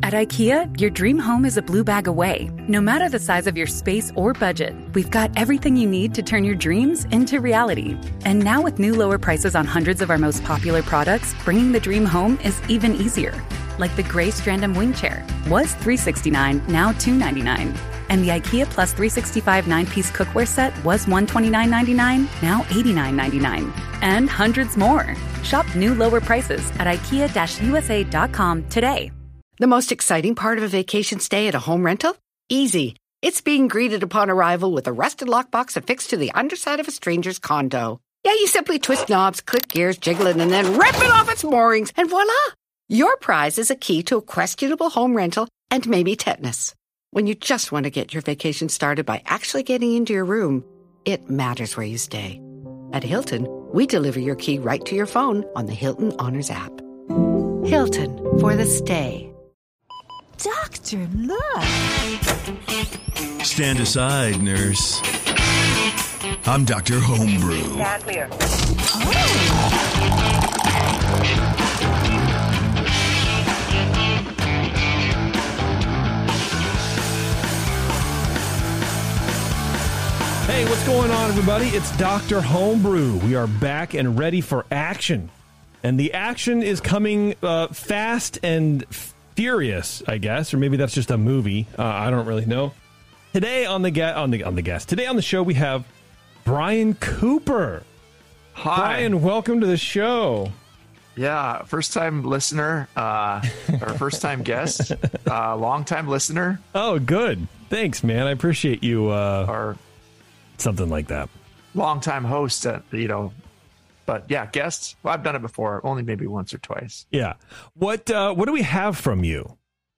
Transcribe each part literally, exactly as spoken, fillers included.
At IKEA, your dream home is a blue bag away. No matter the size of your space or budget, we've got everything you need to turn your dreams into reality. And now with new lower prices on hundreds of our most popular products, bringing the dream home is even easier. Like the gray Strandom wing chair was three hundred sixty-nine dollars, now two hundred ninety-nine dollars. And the IKEA Plus three sixty-five nine-piece cookware set was one hundred twenty-nine dollars and ninety-nine cents, now eighty-nine dollars and ninety-nine cents. And hundreds more. Shop new lower prices at ikea U S A dot com today. The most exciting part of a vacation stay at a home rental? Easy. It's being greeted upon arrival with a rusted lockbox affixed to the underside of a stranger's condo. Yeah, you simply twist knobs, click gears, jiggle it, and then rip it off its moorings, and voila! Your prize is a key to a questionable home rental and maybe tetanus. When you just want to get your vacation started by actually getting into your room, it matters where you stay. At Hilton, we deliver your key right to your phone on the Hilton Honors app. Hilton, for the stay. Doctor, look! Stand aside, nurse. I'm Doctor Homebrew. Stand clear. Hey, what's going on, everybody? It's Doctor Homebrew. We are back and ready for action. And the action is coming uh, fast and furious, I guess, or maybe that's just a movie. Uh, I don't really know. Today on the ga- on the on the guest. Today on the show we have Brian Cooper. Hi. Brian, welcome to the show. Yeah, first time listener, uh, or first time guest, uh, long time listener. Oh, good. Thanks, man. I appreciate you. Uh, or something like that. Long time host, uh, you know. But yeah, guests. Well, I've done it before, only maybe once or twice. Yeah. What uh, what do we have from you?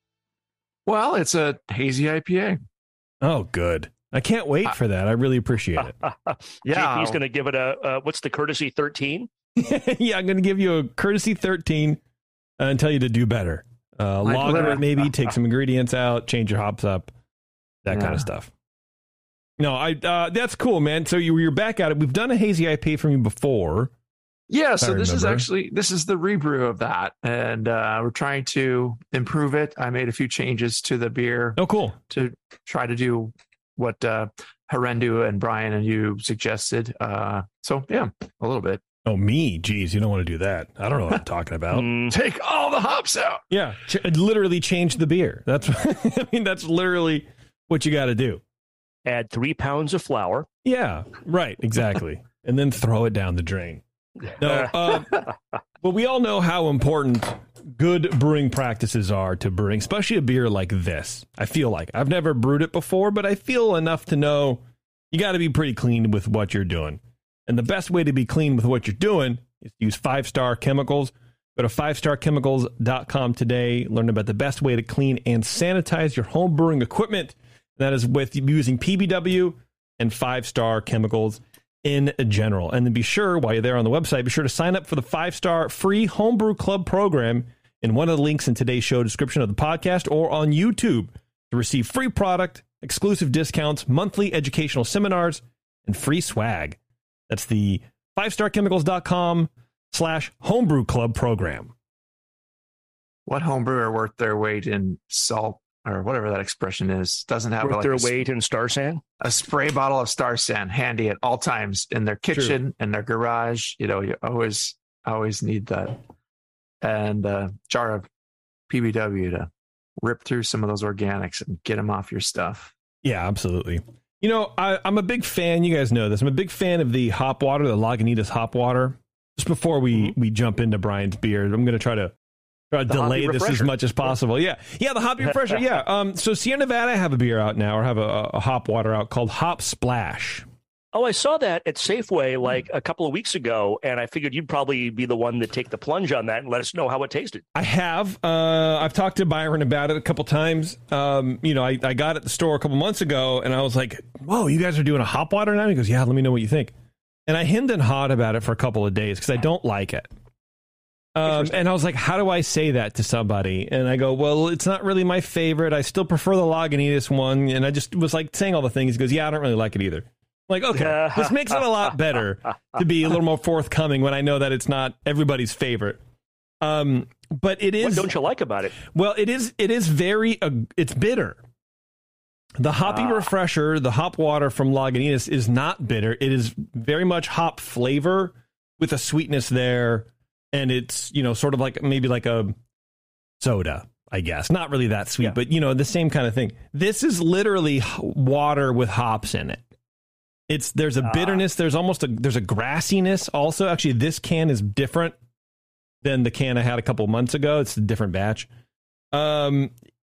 Well, it's a hazy I P A. Oh, good. I can't wait for that. I really appreciate it. Yeah, he's going to give it a uh, what's the courtesy thirteen? Yeah, I'm going to give you a courtesy thirteen uh, and tell you to do better. Uh, Like lager liver. it, maybe take some ingredients out, change your hops up, that Yeah. kind of stuff. No, I uh, that's cool, man. So you, you're back at it. We've done a hazy I P A from you before. Yeah, so I this is remember. actually this is the rebrew of that, and uh, we're trying to improve it. I made a few changes to the beer Oh, cool. to try to do what uh, Harendu and Brian and you suggested. Uh, so yeah, a little bit. Oh, me? Geez, you don't want to do that. I don't know what I'm talking about. Mm, Take all the hops out. Yeah, ch- literally change the beer. That's I mean, that's literally what you got to do. add three pounds of flour. Yeah, right, exactly. And then throw it down the drain. No, uh, but we all know how important good brewing practices are to brewing, especially a beer like this. I feel like I've never brewed it before, but I feel enough to know you got to be pretty clean with what you're doing. And the best way to be clean with what you're doing is to use Five Star Chemicals. Go to five star chemicals dot com today. Learn about the best way to clean and sanitize your home brewing equipment. That is with using P B W and Five Star Chemicals in general. And then be sure, while you're there on the website, be sure to sign up for the five-star free Homebrew Club program in one of the links in today's show description of the podcast or on YouTube to receive free product, exclusive discounts, monthly educational seminars, and free swag. That's the five star chemicals dot com slash homebrew club program. What homebrewer worth their weight in salt or whatever that expression is doesn't have Worth like their a, weight in Star San. a spray bottle of Star San handy at all times in their kitchen, in their garage. You know, you always always need that, and a jar of P B W to rip through some of those organics and get them off your stuff. Yeah, absolutely. You know, I, I'm a big fan. You guys know this. I'm a big fan of the hop water, the Lagunitas hop water. Just before we, we jump into Brian's beer, I'm going to try to try to The delay Hoppy this as Refresher. much as possible. Yeah, yeah, the Hoppy Refresher. Yeah. Um. So Sierra Nevada have a beer out now, or have a, a hop water out called Hop Splash. Oh, I saw that at Safeway like a couple of weeks ago, and I figured you'd probably be the one to take the plunge on that and let us know how it tasted. I have. Uh, I've talked to Byron about it a couple times. Um, you know, I, I got it at the store a couple months ago, and I was like, whoa, you guys are doing a hop water now? He goes, yeah, let me know what you think. And I hemmed and hawed about it for a couple of days because I don't like it. Um, and I was like, how do I say that to somebody? And I go, well, it's not really my favorite. I still prefer the Lagunitas one. And I just was like saying all the things. He goes, yeah, I don't really like it either. I'm like, okay, this makes it a lot better to be a little more forthcoming when I know that it's not everybody's favorite. Um, but it is. What don't you like about it? Well, it is. It is very. Uh, it's bitter. The hoppy ah. refresher, the hop water from Lagunitas, is not bitter. It is very much hop flavor with a sweetness there, and it's, you know, sort of like maybe like a soda, I guess. Not really that sweet, yeah. but, you know, the same kind of thing. This is literally water with hops in it. It's there's a ah. bitterness. There's almost a there's a grassiness also. Actually, this can is different than the can I had a couple months ago. It's a different batch. Um.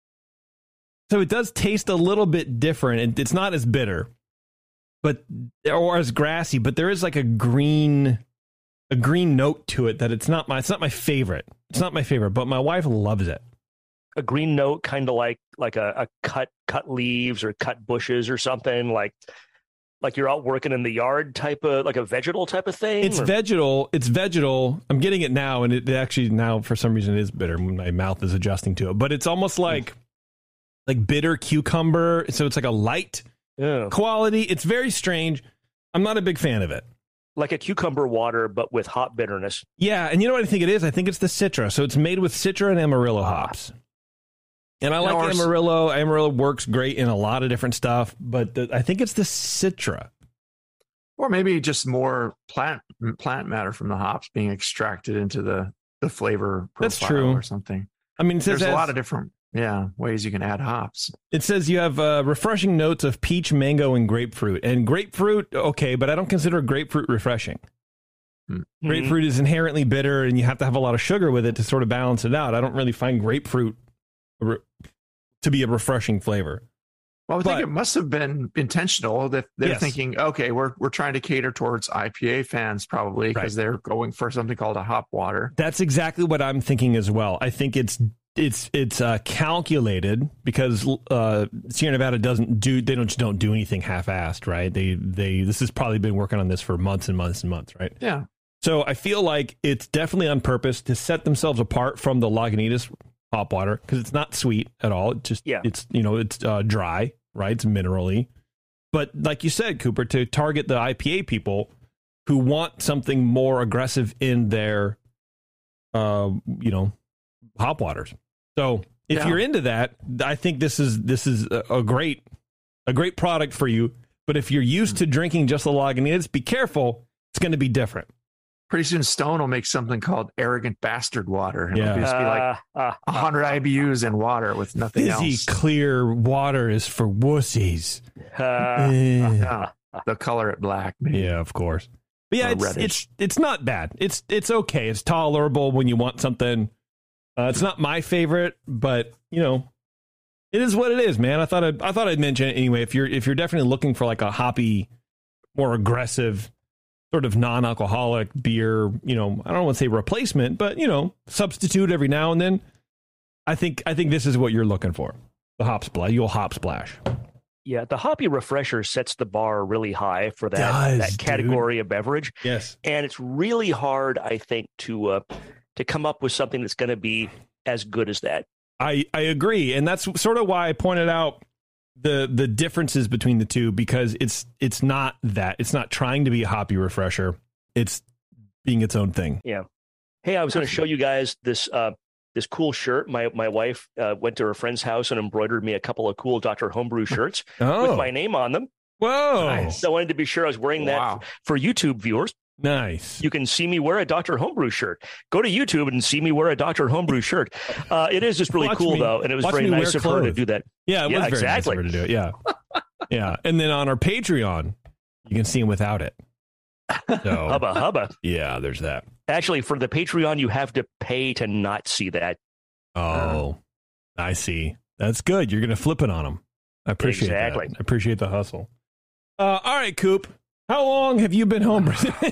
So it does taste a little bit different. It's not as bitter, but or as grassy, but there is like a green, a green note to it that it's not my. It's not my favorite. It's not my favorite, but my wife loves it. A green note, kind of like like a, a cut cut leaves or cut bushes or something like. Like you're out working in the yard type of, like a vegetal type of thing? It's or? vegetal. It's vegetal. I'm getting it now, and it actually now, for some reason, it is bitter. My mouth is adjusting to it. But it's almost like like bitter cucumber. So it's like a light yeah. quality. It's very strange. I'm not a big fan of it. Like a cucumber water, but with hop bitterness. Yeah, and you know what I think it is? I think it's the Citra. So it's made with Citra and Amarillo ah. hops. And I like no, Amarillo. Amarillo works great in a lot of different stuff, but the, I think it's the Citra. Or maybe just more plant plant matter from the hops being extracted into the, the flavor profile. That's true. Or something. I mean, it says there's has, a lot of different yeah ways you can add hops. It says you have uh, refreshing notes of peach, mango, and grapefruit. And grapefruit, okay, but I don't consider grapefruit refreshing. Mm-hmm. Grapefruit is inherently bitter, and you have to have a lot of sugar with it to sort of balance it out. I don't really find grapefruit to be a refreshing flavor. Well, I but, think it must have been intentional that they're yes. thinking, okay, we're we're trying to cater towards I P A fans probably because right. they're going for something called a hop water. That's exactly what I'm thinking as well. I think it's it's it's uh, calculated because uh, Sierra Nevada doesn't do they don't just don't do anything half-assed, right? They they this has probably been working on this for months and months and months, right? Yeah. So I feel like it's definitely on purpose to set themselves apart from the Lagunitas hop water because it's not sweet at all. It just yeah. it's you know it's uh, dry, right? It's minerally, but like you said, Cooper, to target the I P A people who want something more aggressive in their, uh, you know, hop waters. So if yeah. you're into that, I think this is this is a, a great a great product for you. But if you're used to drinking just the Lagunitas, be careful. It's going to be different. Pretty soon Stone will make something called Arrogant Bastard Water. And yeah. it'll just be like uh, uh, one hundred I B Us in water with nothing Fizzy, else. Clear water is for wussies. Uh, uh, they'll color it black. Maybe. Yeah, of course. But yeah, it's, it's it's not bad. It's it's okay. It's tolerable when you want something. Uh, it's not my favorite, but you know, it is what it is, man. I thought I'd, I thought I'd mention it anyway. If you're if you're definitely looking for like a hoppy, more aggressive, sort of non-alcoholic beer, you know, I don't want to say replacement, but, you know, substitute every now and then. I think I think this is what you're looking for. The hop splash, you'll hop splash. Yeah, the hoppy refresher sets the bar really high for that, Does, that category dude. of beverage. Yes. And it's really hard, I think, to uh, to come up with something that's going to be as good as that. I, I agree. And that's sort of why I pointed out the the differences between the two, because it's it's not that it's not trying to be a hoppy refresher. It's being its own thing. Yeah. Hey, I was going to show you guys this uh, this cool shirt. My my wife uh, went to her friend's house and embroidered me a couple of cool Doctor Homebrew shirts oh. with my name on them. Whoa! Nice. So I wanted to be sure I was wearing that wow. for YouTube viewers. Nice. You can see me wear a Doctor Homebrew shirt. Go to YouTube and see me wear a Doctor Homebrew shirt. Uh, it is just really watch cool, me, though, and it was very nice of her to do that. Yeah, it yeah, was very exactly. nice of her to do it. Yeah, yeah. And then on our Patreon, you can see him without it. So, hubba hubba. Yeah, there's that. Actually, for the Patreon, you have to pay to not see that. Oh, uh, I see. That's good. You're going to flip it on them. I appreciate exactly. that. I appreciate the hustle. Uh, all right, Coop. How long have you been home?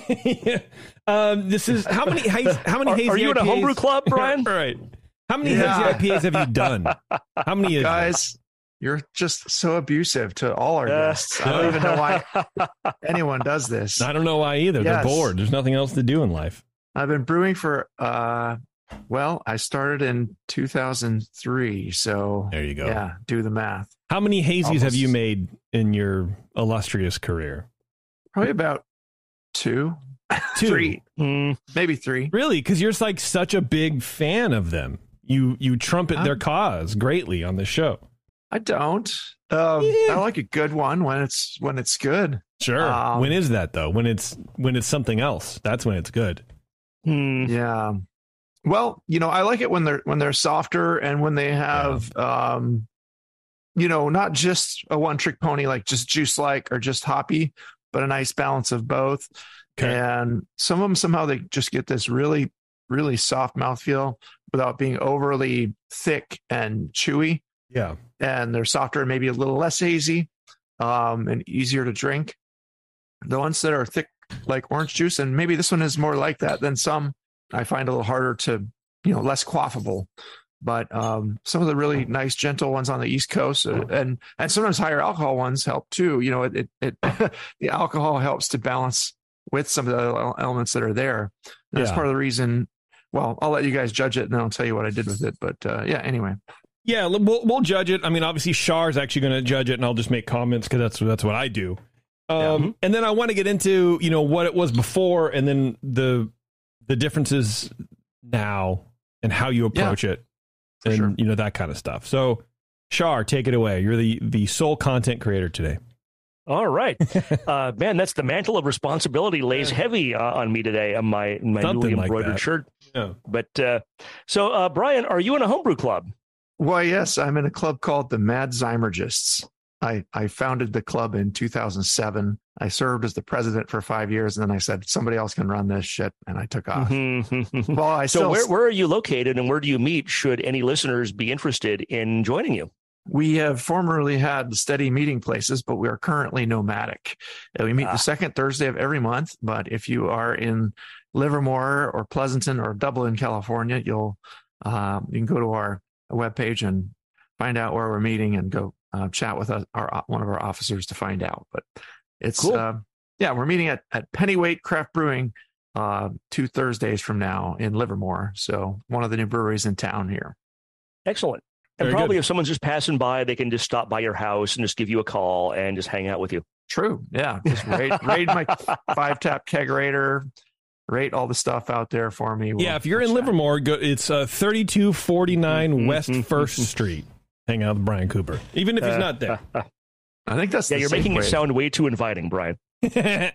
um, this is how many how many are, hazy are you I P As? in a homebrew club, Brian? All right. How many yeah. hazy I P As have you done? How many guys? You're just so abusive to all our uh, guests. I don't even know why anyone does this. I don't know why either. Yes. They're bored. There's nothing else to do in life. I've been brewing for uh, well, I started in two thousand three. So there you go. Yeah, do the math. How many hazies Almost. have you made in your illustrious career? Probably about two. Two. Three, mm, maybe three. Really? Because you're like such a big fan of them. You you trumpet I'm, their cause greatly on the show. I don't. Um, Yeah. I like a good one when it's when it's good. Sure. Um, when is that though? When it's when it's something else. That's when it's good. Hmm. Yeah. Well, you know, I like it when they're when they're softer and when they have, yeah. um, you know, not just a one trick pony like just juice like or just hoppy, but a nice balance of both. Okay. And some of them somehow they just get this really, really soft mouthfeel without being overly thick and chewy. Yeah. And they're softer and maybe a little less hazy, um, and easier to drink. The ones that are thick like orange juice, and maybe this one is more like that than some, I find a little harder to, you know, less quaffable. But um, some of the really nice, gentle ones on the East Coast, uh, and and sometimes higher alcohol ones help too. You know, it it, it the alcohol helps to balance with some of the elements that are there. And that's yeah. part of the reason. Well, I'll let you guys judge it, and then I'll tell you what I did with it. But uh, yeah, anyway. Yeah, we'll we'll judge it. I mean, obviously, Char's actually going to judge it, and I'll just make comments because that's that's what I do. Um, yeah. And then I want to get into, you know, what it was before, and then the the differences now, and how you approach yeah, it, and sure. you know, that kind of stuff. So, Char, take it away. You're the the sole content creator today. All right, uh, man, that's the mantle of responsibility lays heavy uh, on me today on my my Something newly embroidered like shirt. Yeah. But uh, so, uh, Brian, are you in a homebrew club? Well, yes, I'm in a club called the Mad Zymergists. I, I founded the club in two thousand seven. I served as the president for five years, and then I said, somebody else can run this shit, and I took off. well, I so still, where, where are you located, and where do you meet should any listeners be interested in joining you? We have formerly had steady meeting places, but we are currently nomadic. We meet ah. the second Thursday of every month, but if you are in Livermore or Pleasanton or Dublin, California, you'll uh, you can go to our webpage and find out where we're meeting and go uh, chat with us, our one of our officers to find out. But it's cool. uh, yeah, we're meeting at, at Pennyweight Craft Brewing uh, two Thursdays from now in Livermore. So one of the new breweries in town here. Excellent. And Very probably good. If someone's just passing by, they can just stop by your house and just give you a call and just hang out with you. True. Yeah. Just raid, raid my five tap kegerator. Rate all the stuff out there for me. We'll, yeah, if you're we'll in chat. Livermore, go, it's uh, thirty-two forty-nine mm-hmm. West First Street. Hang out with Brian Cooper, even if he's not there. I think that's yeah. The you're making way. it sound way too inviting, Brian. so um, yeah,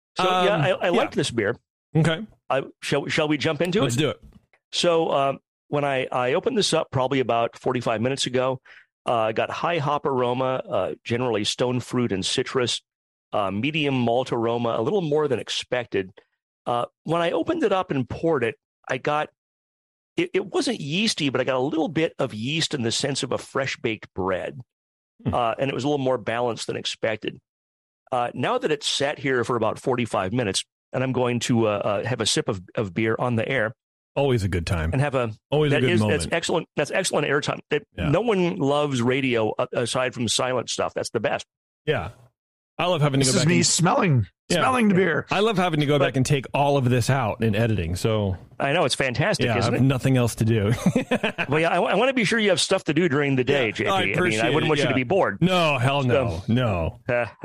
I, I yeah. like this beer. Okay, I, shall shall we jump into Let's it? Let's do it. So um, when I I opened this up probably about forty-five minutes ago, I uh, got high hop aroma, uh, generally stone fruit and citrus, uh, medium malt aroma, a little more than expected. Uh, when I opened it up and poured it, I got, it, it wasn't yeasty, but I got a little bit of yeast in the sense of a fresh baked bread. Hmm. Uh, and it was a little more balanced than expected. Uh, now that it's sat here for about forty-five minutes, and I'm going to uh, uh, have a sip of, of beer on the air. Always a good time. And have a, Always that a good is, moment. That's excellent. That's excellent airtime. It, yeah. No one loves radio aside from silent stuff. That's the best. Yeah. I love having to this go back. This is me and, smelling, yeah. smelling the beer. I love having to go but, back and take all of this out in editing. So I know it's fantastic, yeah, isn't I have it? Nothing else to do. Well, yeah, I, I want to be sure you have stuff to do during the day, yeah, J P. I, I mean, I wouldn't want it, yeah. you to be bored. No, hell no, so, no.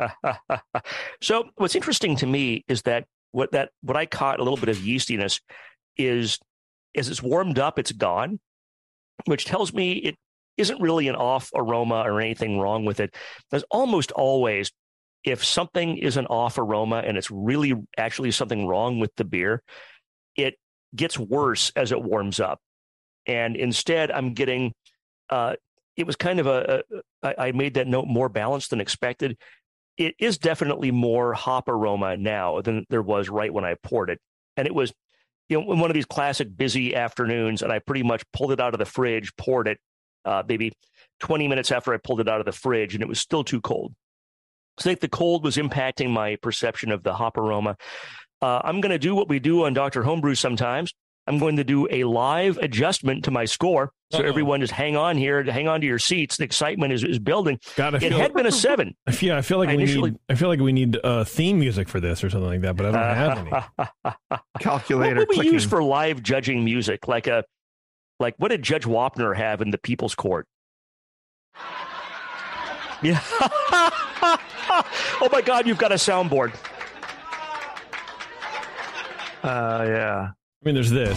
So what's interesting to me is that what that what I caught a little bit of yeastiness is as it's warmed up, it's gone, which tells me it isn't really an off aroma or anything wrong with it. There's almost always, if something is an off aroma and it's really actually something wrong with the beer, it gets worse as it warms up. And instead, I'm getting, uh, it was kind of a, a, I made that note more balanced than expected. It is definitely more hop aroma now than there was right when I poured it. And it was, you know, one of these classic busy afternoons, and I pretty much pulled it out of the fridge, poured it, uh, maybe twenty minutes after I pulled it out of the fridge, and it was still too cold. So I think the cold was impacting my perception of the hop aroma. Uh, I'm going to do what we do on Doctor Homebrew sometimes. I'm going to do a live adjustment to my score. So Uh-oh. everyone just hang on here, hang on to your seats. The excitement is, is building. God, I it feel had been a seven. I feel, I feel like I we initially, need. I feel like we need uh, theme music for this or something like that, but I don't have any. Calculator. What would we clicking. use for live judging music? Like a, like what did Judge Wapner have in the People's Court? Yeah. Oh my God, you've got a soundboard. Uh, yeah. I mean, there's this.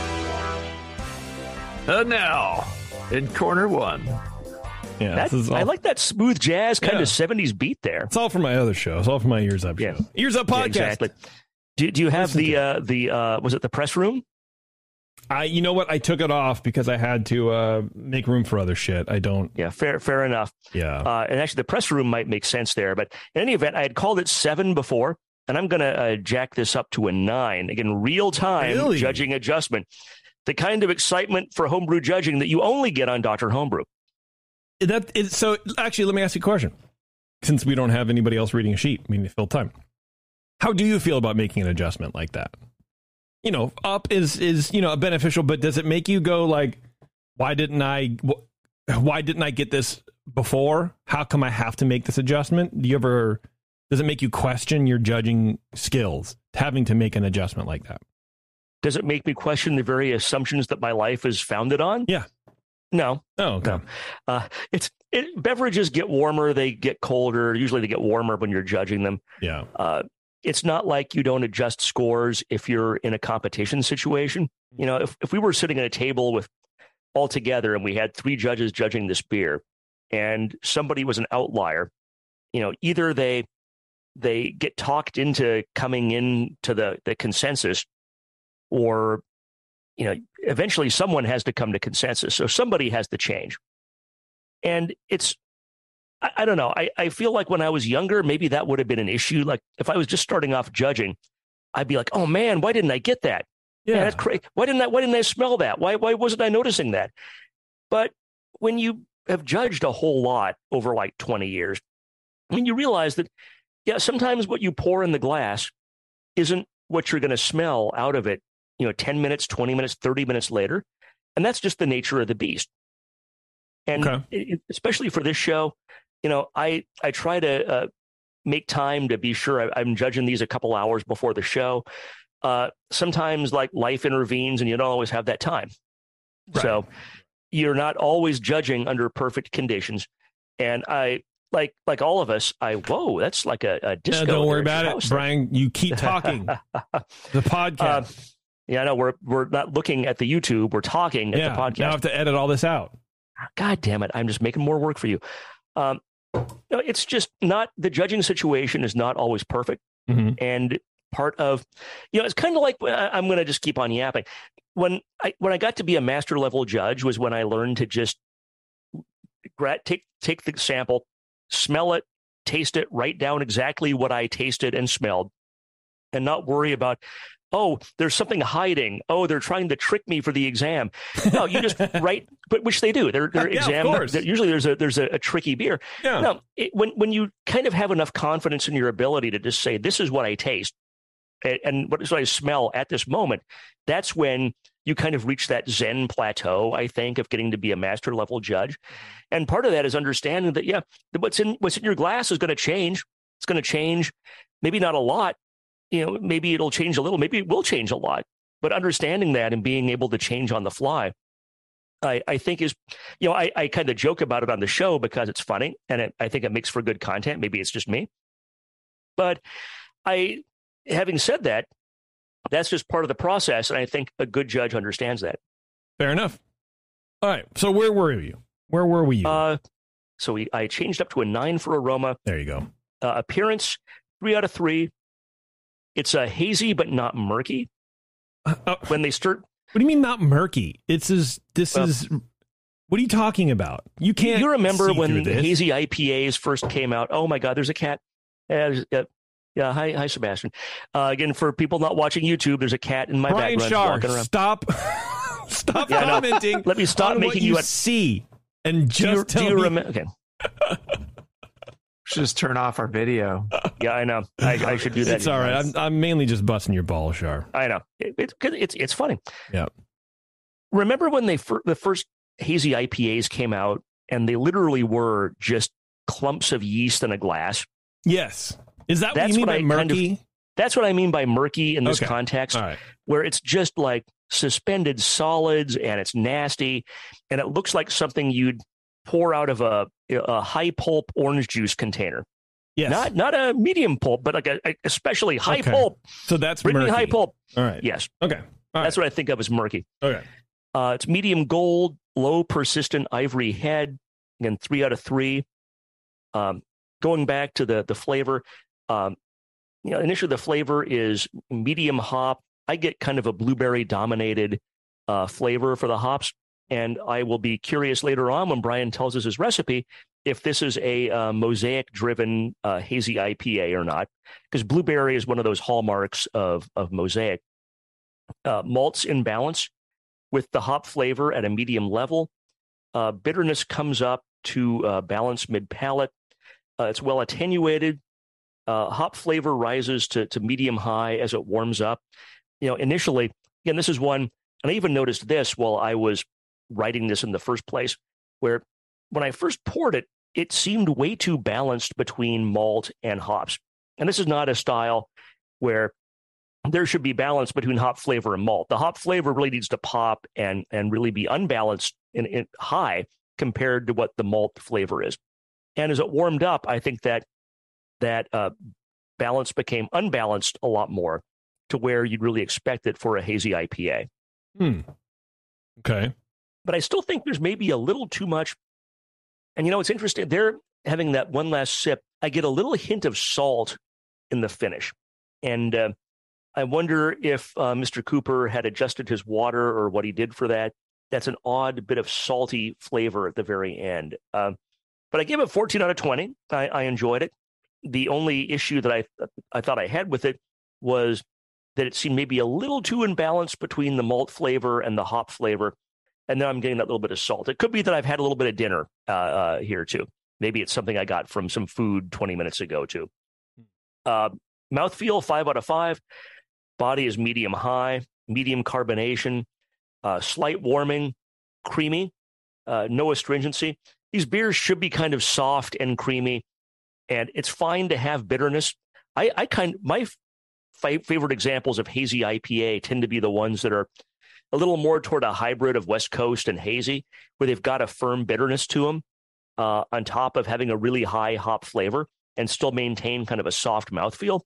And now, in corner one. Yeah, That, this is all, I like that smooth jazz kind Yeah. of seventies beat there. It's all for my other show. It's all for my Ears Up Yeah. show. Ears Up Yeah, podcast. exactly. Do, do you have Listen the to uh, the uh, was it the press room? I, you know what? I took it off because I had to uh, make room for other shit. I don't. Yeah, fair fair enough. Yeah. Uh, and actually, the press room might make sense there. But in any event, I had called it seven before, and I'm going to uh, jack this up to a nine. Again, real time Really? judging adjustment. The kind of excitement for homebrew judging that you only get on Doctor Homebrew. That is, so actually, let me ask you a question. Since we don't have anybody else reading a sheet, we need to fill time. How do you feel about making an adjustment like that? You know, up is is you know beneficial, but does it make you go like, why didn't I? Why didn't I get this before? How come I have to make this adjustment? Do you ever? Does it make you question your judging skills having to make an adjustment like that? Does it make me question the very assumptions that my life is founded on? Yeah. No. Oh, okay. No. Uh, it's it, beverages get warmer, they get colder. Usually, they get warmer when you're judging them. Yeah. Uh, it's not like you don't adjust scores if you're in a competition situation. You know, if, if we were sitting at a table with all together and we had three judges judging this beer, and somebody was an outlier, you know, either they they get talked into coming in to the the consensus, or you know, eventually someone has to come to consensus. So somebody has to change. And it's, I, I don't know. I, I feel like when I was younger, maybe that would have been an issue. Like if I was just starting off judging, I'd be like, oh man, why didn't I get that? Yeah. Man, that's crazy. Why didn't I, why didn't I smell that? Why, why wasn't I noticing that? But when you have judged a whole lot over like twenty years, I mean, you realize that, yeah, sometimes what you pour in the glass isn't what you're going to smell out of it, you know, ten minutes, twenty minutes, thirty minutes later. And that's just the nature of the beast. And Okay. it, especially for this show, you know, I, I try to uh, make time to be sure I, I'm judging these a couple hours before the show. Uh, sometimes like life intervenes and you don't always have that time. Right. So you're not always judging under perfect conditions. And I, like like all of us, I, whoa, that's like a, a disco. No, don't worry there at about your it, house there. Brian. You keep talking. The podcast. Uh, yeah, no, we're we're not looking at the YouTube. We're talking at yeah. the Now I podcast. have to edit all this out. God damn it! I'm just making more work for you. Um, no, it's just not the judging situation is not always perfect, Mhm. and part of, you know, it's kind of like I- I'm going to just keep on yapping. When I when I got to be a master level judge was when I learned to just gra- take take the sample, smell it, taste it, write down exactly what I tasted and smelled, and not worry about, oh, there's something hiding. Oh, they're trying to trick me for the exam. No, you just write, but which they do. They're, they're Yeah, of exam. course. they're- usually there's a there's a, a tricky beer. Yeah. No, it, when when you kind of have enough confidence in your ability to just say, this is what I taste, and, and what is what I smell at this moment, that's when you kind of reach that Zen plateau, I think, of getting to be a master level judge. And part of that is understanding that, yeah, what's in what's in your glass is going to change. It's going to change, maybe not a lot. You know, maybe it'll change a little. Maybe it will change a lot. But understanding that and being able to change on the fly, I, I think is, you know, I, I kind of joke about it on the show because it's funny and it, I think it makes for good content. Maybe it's just me. But I, having said that, that's just part of the process. And I think a good judge understands that. Fair enough. All right. So where were you? Where were we? You? Uh, so we, I changed up to a nine for aroma. there you go. Uh, appearance, three out of three. It's a hazy, but not murky. Uh, uh, When they start, what do you mean not murky? It's is this Well- is. What are you talking about? You can't. you remember see when through this. hazy I P As first came out? Oh my God, there's a cat. Yeah, there's- yeah, yeah. Hi, hi, Sebastian. Uh, again, for people not watching YouTube, there's a cat in my Brian background Shar, walking around. stop, stop Yeah, I know. commenting. Let me stop on making what you you at- see and Do you, just do tell you me. remember? Okay. Should just turn off our video. Yeah, I know. I, I should do that. It's all right. I'm, I'm mainly just busting your balls, Shar. I know. It, it's it's it's funny. Yeah. Remember when they fir- the first hazy I P As came out, and they literally were just clumps of yeast in a glass? Yes. Is that what That's you mean what by I kind of- murky? That's what I mean by murky in this Okay. context, All right. where it's just like suspended solids and it's nasty, and it looks like something you'd pour out of a a high pulp orange juice container. Yes. Not not a medium pulp, but like a, a especially high Okay. pulp. So that's Bring me murky. high pulp. All right. Yes. Okay. All right. That's what I think of as murky. Okay. Uh, it's medium gold, low persistent ivory head. Again, three out of three. Um, going back to the the flavor, um, you know, initially the flavor is medium hop. I get kind of a blueberry dominated uh, flavor for the hops, and I will be curious later on when Brian tells us his recipe if this is a uh, mosaic driven uh, hazy I P A or not, because blueberry is one of those hallmarks of of mosaic. Uh, malts in balance with the hop flavor at a medium level. Uh, bitterness comes up to uh, balance mid palate. Uh, it's well attenuated. Uh, hop flavor rises to, to medium high as it warms up. You know, initially, again, this is one, and I even noticed this while I was writing this in the first place, where when I first poured it, it seemed way too balanced between malt and hops. And this is not a style where there should be balance between hop flavor and malt. The hop flavor really needs to pop and and really be unbalanced in, in high compared to what the malt flavor is. And as it warmed up, I think that that uh, balance became unbalanced a lot more to where you'd really expect it for a hazy I P A. Hmm. Okay. But I still think there's maybe a little too much. And you know, it's interesting. They're having that one last sip. I get a little hint of salt in the finish. And uh, I wonder if uh, Mister Cooper had adjusted his water or what he did for that. That's an odd bit of salty flavor at the very end. Uh, but I gave it fourteen out of twenty. I, I enjoyed it. The only issue that I I thought I had with it was that it seemed maybe a little too imbalanced between the malt flavor and the hop flavor. And then I'm getting that little bit of salt. It could be that I've had a little bit of dinner uh, uh, here too. Maybe it's something I got from some food twenty minutes ago too. Uh, mouthfeel, five out of five. Body is medium high, medium carbonation, uh, slight warming, creamy, uh, no astringency. These beers should be kind of soft and creamy, and it's fine to have bitterness. I, I kind my f- favorite examples of hazy I P A tend to be the ones that are a little more toward a hybrid of West Coast and hazy, where they've got a firm bitterness to them uh, on top of having a really high hop flavor and still maintain kind of a soft mouthfeel.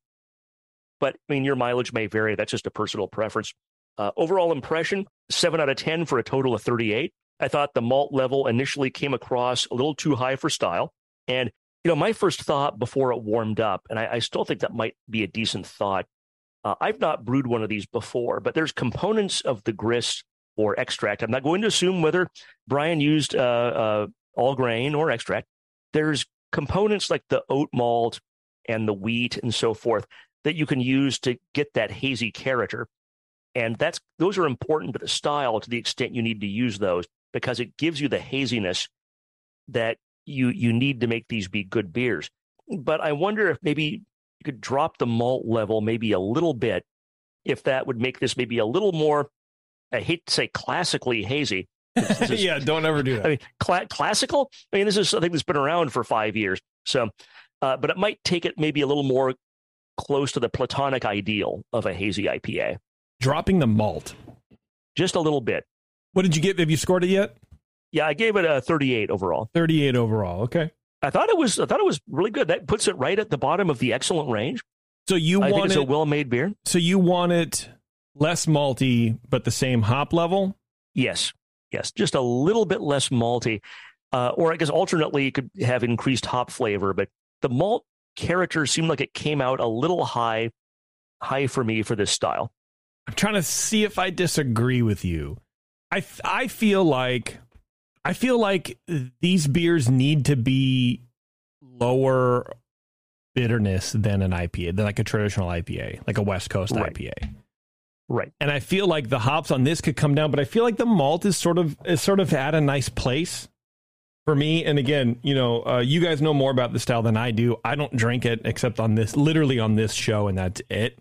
But, I mean, your mileage may vary. That's just a personal preference. Uh, overall impression, seven out of ten for a total of thirty-eight. I thought the malt level initially came across a little too high for style. And, you know, my first thought before it warmed up, and I, I still think that might be a decent thought, uh, I've not brewed one of these before, but there's components of the grist or extract. I'm not going to assume whether Brian used uh, uh, all grain or extract. There's components like the oat malt and the wheat and so forth that you can use to get that hazy character. And that's those are important to the style to the extent you need to use those, because it gives you the haziness that you you need to make these be good beers. But I wonder if maybe you could drop the malt level maybe a little bit, if that would make this maybe a little more, I hate to say classically hazy. This is, yeah, don't ever do that. I mean, cl- classical? I mean, this is something that's been around for five years. So, uh, but it might take it maybe a little more close to the platonic ideal of a hazy I P A. Dropping the malt. Just a little bit. What did you get? Have you scored it yet? Yeah, I gave it a thirty-eight overall. thirty-eight overall. Okay. I thought it was I thought it was really good. That puts it right at the bottom of the excellent range. So you I want think it's it, a well-made beer. So you want it less malty, but the same hop level? Yes. Yes. Just a little bit less malty. Uh, or I guess alternately, you could have increased hop flavor, but the malt character seemed like it came out a little high, high for me for this style. I'm trying to see if I disagree with you. I I feel like I feel like these beers need to be lower bitterness than an I P A, than like a traditional I P A, like a West Coast Right. I P A. Right. And I feel like the hops on this could come down, but I feel like the malt is sort of is sort of at a nice place for me. And again, you know, uh, you guys know more about the style than I do. I don't drink it except on this, literally on this show, and that's it.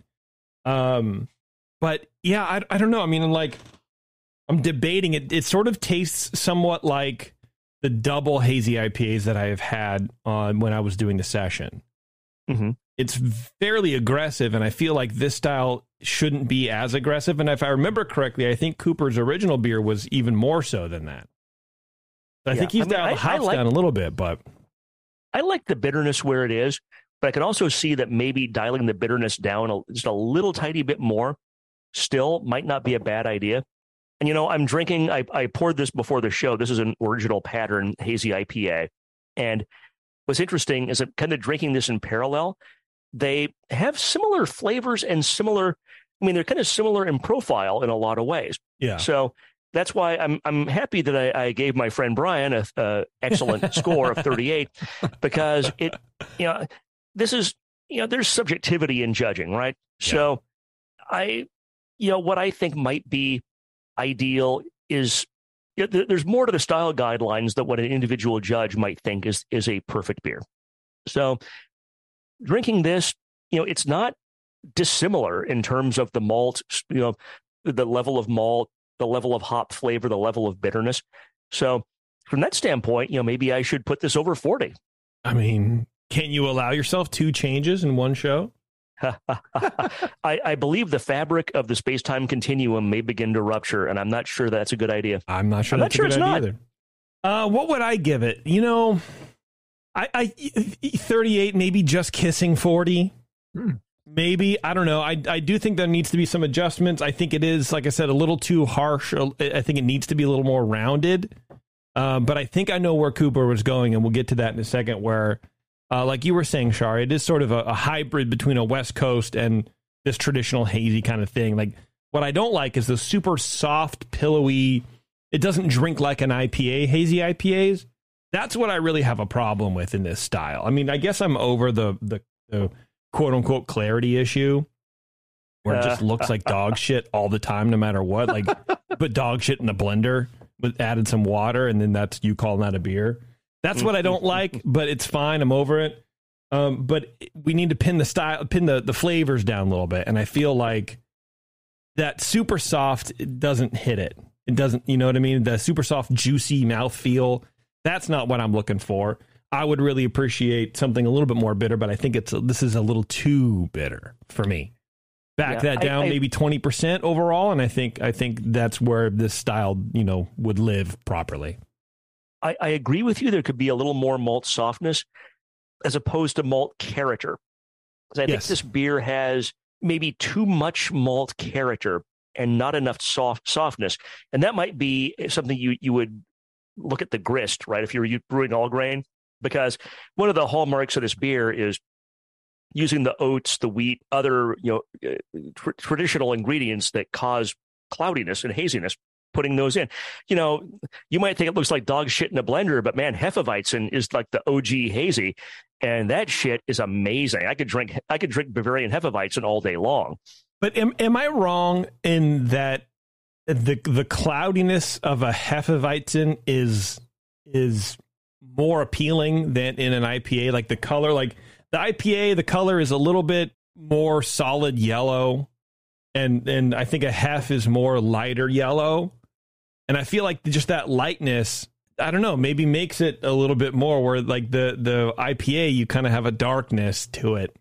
Um, but yeah, I, I don't know. I mean, like, I'm debating it. It sort of tastes somewhat like the double hazy I P As that I have had on when I was doing the session. Mm-hmm. It's fairly aggressive, and I feel like this style shouldn't be as aggressive. And if I remember correctly, I think Cooper's original beer was even more so than that. I Yeah. think he's I mean, down I- the hops I like- down a little bit, but I like the bitterness where it is, But I can also see that maybe dialing the bitterness down a, just a little tiny bit more still might not be a bad idea. And, you know, I'm drinking, I, I poured this before the show. This is an original pattern hazy I P A. And what's interesting is that kind of drinking this in parallel, they have similar flavors and similar, I mean, they're kind of similar in profile in a lot of ways. Yeah. So that's why I'm I'm happy that I, I gave my friend Brian a, a excellent score of thirty-eight, because it, you know, this is, you know, there's subjectivity in judging, right? Yeah. So I, you know, what I think might be ideal is, you know, there's more to the style guidelines than what an individual judge might think is is a perfect beer. So drinking this, you know, it's not dissimilar in terms of the malt, you know, the level of malt, the level of hop flavor, the level of bitterness. So from that standpoint, you know, maybe I should put this over forty. I mean, can you allow yourself two changes in one show? I, I believe the fabric of the space-time continuum may begin to rupture, and I'm not sure that's a good idea. I'm not sure I'm that's not a sure good idea it's either. Uh, what would I give it? You know, I, I thirty-eight, maybe just kissing forty. Hmm. Maybe. I don't know. I I do think there needs to be some adjustments. I think it is, like I said, a little too harsh. I think it needs to be a little more rounded. Um, but I think I know where Cooper was going, and we'll get to that in a second, where, uh, like you were saying, Shar, it is sort of a, a hybrid between a West Coast and this traditional hazy kind of thing. Like, what I don't like is the super soft, pillowy, it doesn't drink like an I P A, hazy I P As. That's what I really have a problem with in this style. I mean, I guess I'm over the the, the quote unquote clarity issue, where it just looks like dog shit all the time, no matter what. Like, put dog shit in a blender with added some water, and then that's you calling that a beer. That's what I don't like, but it's fine. I'm over it. Um, but we need to pin the style, pin the, the flavors down a little bit. And I feel like that super soft, it doesn't hit it. It doesn't, you know what I mean? The super soft, juicy mouthfeel. That's not what I'm looking for. I would really appreciate something a little bit more bitter, but I think it's this is a little too bitter for me. Back yeah, that down I, I, maybe twenty percent overall, and I think I think that's where this style, you know, would live properly. I, I agree with you. There could be a little more malt softness as opposed to malt character. Because I yes. think this beer has maybe too much malt character and not enough soft softness. And that might be something you, you would look at the grist, right? If you're brewing all grain. Because one of the hallmarks of this beer is using the oats, the wheat, other you know tr- traditional ingredients that cause cloudiness and haziness, putting those in. You know, you might think it looks like dog shit in a blender, but man, Hefeweizen is like the O G hazy, and that shit is amazing. I could drink I could drink Bavarian Hefeweizen all day long. But am am I wrong in that the the cloudiness of a Hefeweizen is is more appealing than in an I P A? Like the color, like the I P A, the color is a little bit more solid yellow, and and I think a Hef is more lighter yellow, and I feel like just that lightness, I don't know, maybe makes it a little bit more where like the the I P A, you kind of have a darkness to it.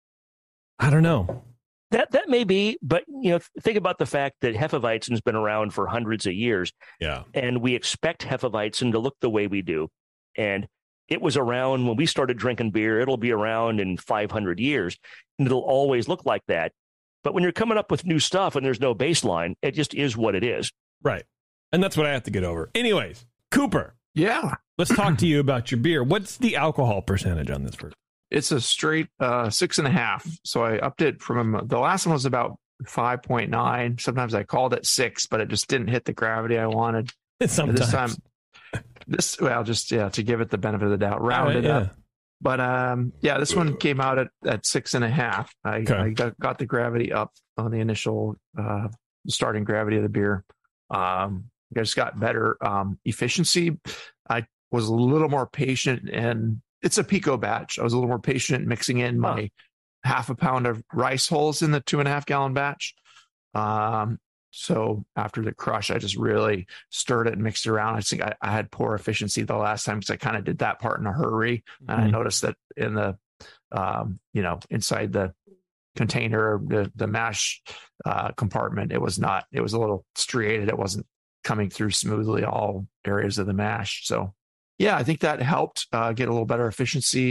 I don't know. That that may be, but you know, think about the fact that Hefeweizen's been around for hundreds of years. Yeah, and we expect Hefeweizen to look the way we do. And it was around when we started drinking beer. It'll be around in five hundred years, and it'll always look like that. But when you're coming up with new stuff and there's no baseline, it just is what it is. Right. And that's what I have to get over. Anyways, Cooper. Yeah. Let's talk to you about your beer. What's the alcohol percentage on this first? It's a straight uh, six and a half. So I upped it from the last one was about five point nine. Sometimes I called it six, but it just didn't hit the gravity I wanted. Sometimes. This time, this well, just yeah, to give it the benefit of the doubt, round right, it yeah. up. But um, yeah, this one came out at, at six and a half. I, okay. I got, got the gravity up on the initial uh, starting gravity of the beer. Um, I just got better um, efficiency. I was a little more patient, and it's a pico batch. I was a little more patient mixing in my huh. half a pound of rice hulls in the two and a half gallon batch. Um, So after the crush, I just really stirred it and mixed it around. I think I, I had poor efficiency the last time because I kind of did that part in a hurry. Mm-hmm. And I noticed that in the, um, you know, inside the container, the, the mash uh, compartment, it was not, it was a little striated. It wasn't coming through smoothly all areas of the mash. So yeah, I think that helped uh, get a little better efficiency.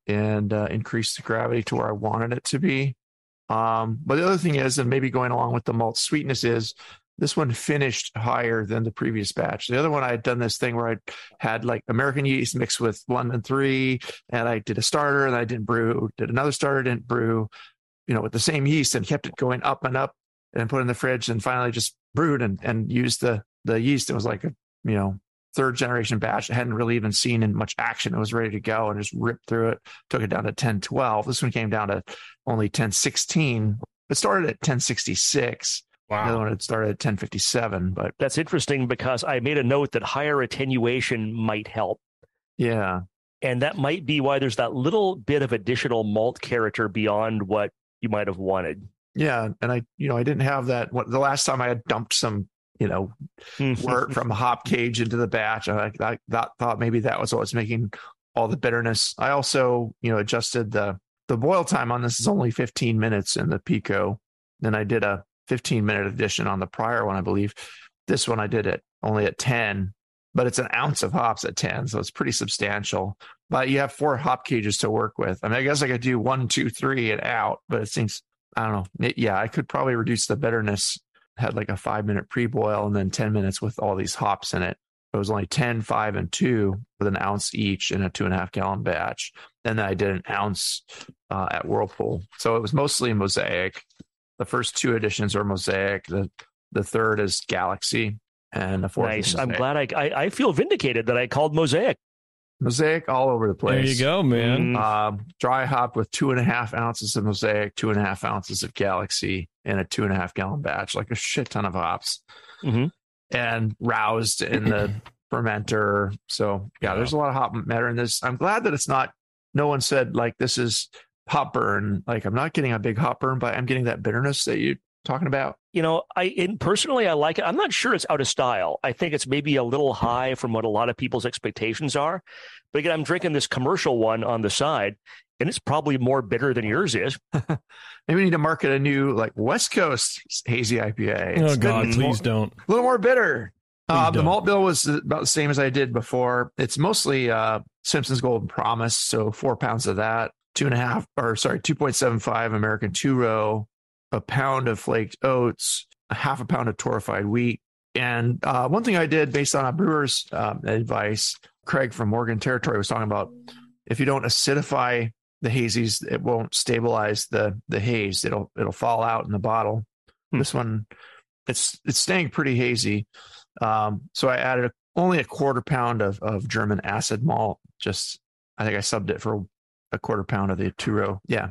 and uh, increased the gravity to where I wanted it to be. Um, but the other thing is, and maybe going along with the malt sweetness, is this one finished higher than the previous batch. The other one, I had done this thing where I had like American yeast mixed with London three, and I did a starter and I didn't brew, did another starter, didn't brew, you know, with the same yeast, and kept it going up and up and put it in the fridge, and finally just brewed and, and used the, the yeast. It was like a, you know, third generation batch. I hadn't really even seen in much action. It was ready to go, and just ripped through it, took it down to ten twelve. This one came down to only ten sixteen. It started at ten sixty-six. Wow. The other one had started at ten fifty-seven. But that's interesting, because I made a note that higher attenuation might help. Yeah. And that might be why there's that little bit of additional malt character beyond what you might have wanted. Yeah. And I, you know, I didn't have that. What, the last time I had dumped some, you know, wort from a hop cage into the batch, I, I, I thought maybe that was what was making all the bitterness. I also, you know, adjusted the, the boil time on this is only fifteen minutes in the Pico. Then I did a fifteen minute addition on the prior one, I believe. This one I did it only at ten, but it's an ounce of hops at ten. So it's pretty substantial, but you have four hop cages to work with. I mean, I guess I could do one, two, three and out, but it seems, I don't know. It, yeah, I could probably reduce the bitterness. Had like a five minute pre-boil and then ten minutes with all these hops in it. It was only ten, five, and two with an ounce each in a two and a half gallon batch. And then I did an ounce uh, at Whirlpool. So it was mostly Mosaic. The first two editions are Mosaic. The the third is Galaxy, and the fourth nice. is I'm glad I, I I feel vindicated that I called Mosaic. Mosaic all over the place. There you go, man. Mm. Um, dry hop with two and a half ounces of Mosaic, two and a half ounces of Galaxy in a two and a half gallon batch, like a shit ton of hops, mm-hmm. and roused in the fermenter. So yeah, there's a lot of hop matter in this. I'm glad that it's not, no one said like, this is hop burn. Like, I'm not getting a big hop burn, but I'm getting that bitterness that you're talking about. You know, I in, personally, I like it. I'm not sure it's out of style. I think it's maybe a little high from what a lot of people's expectations are. But again, I'm drinking this commercial one on the side, and it's probably more bitter than yours is. Maybe we need to market a new like West Coast hazy I P A. It's oh God, good. please don't. A little more bitter. Uh, the don't. malt bill was about the same as I did before. It's mostly uh, Simpson's Golden Promise, so four pounds of that, two and a half, or sorry, two point seven five American two row, a pound of flaked oats, a half a pound of torrefied wheat. And uh, one thing I did based on a brewer's um, advice, Craig from Morgan Territory was talking about, if you don't acidify the hazies, it won't stabilize the the haze. It'll it'll fall out in the bottle. Hmm. This one, it's it's staying pretty hazy. Um, so I added a, only a quarter pound of of German acid malt. Just I think I subbed it for a quarter pound of the two row. Yeah.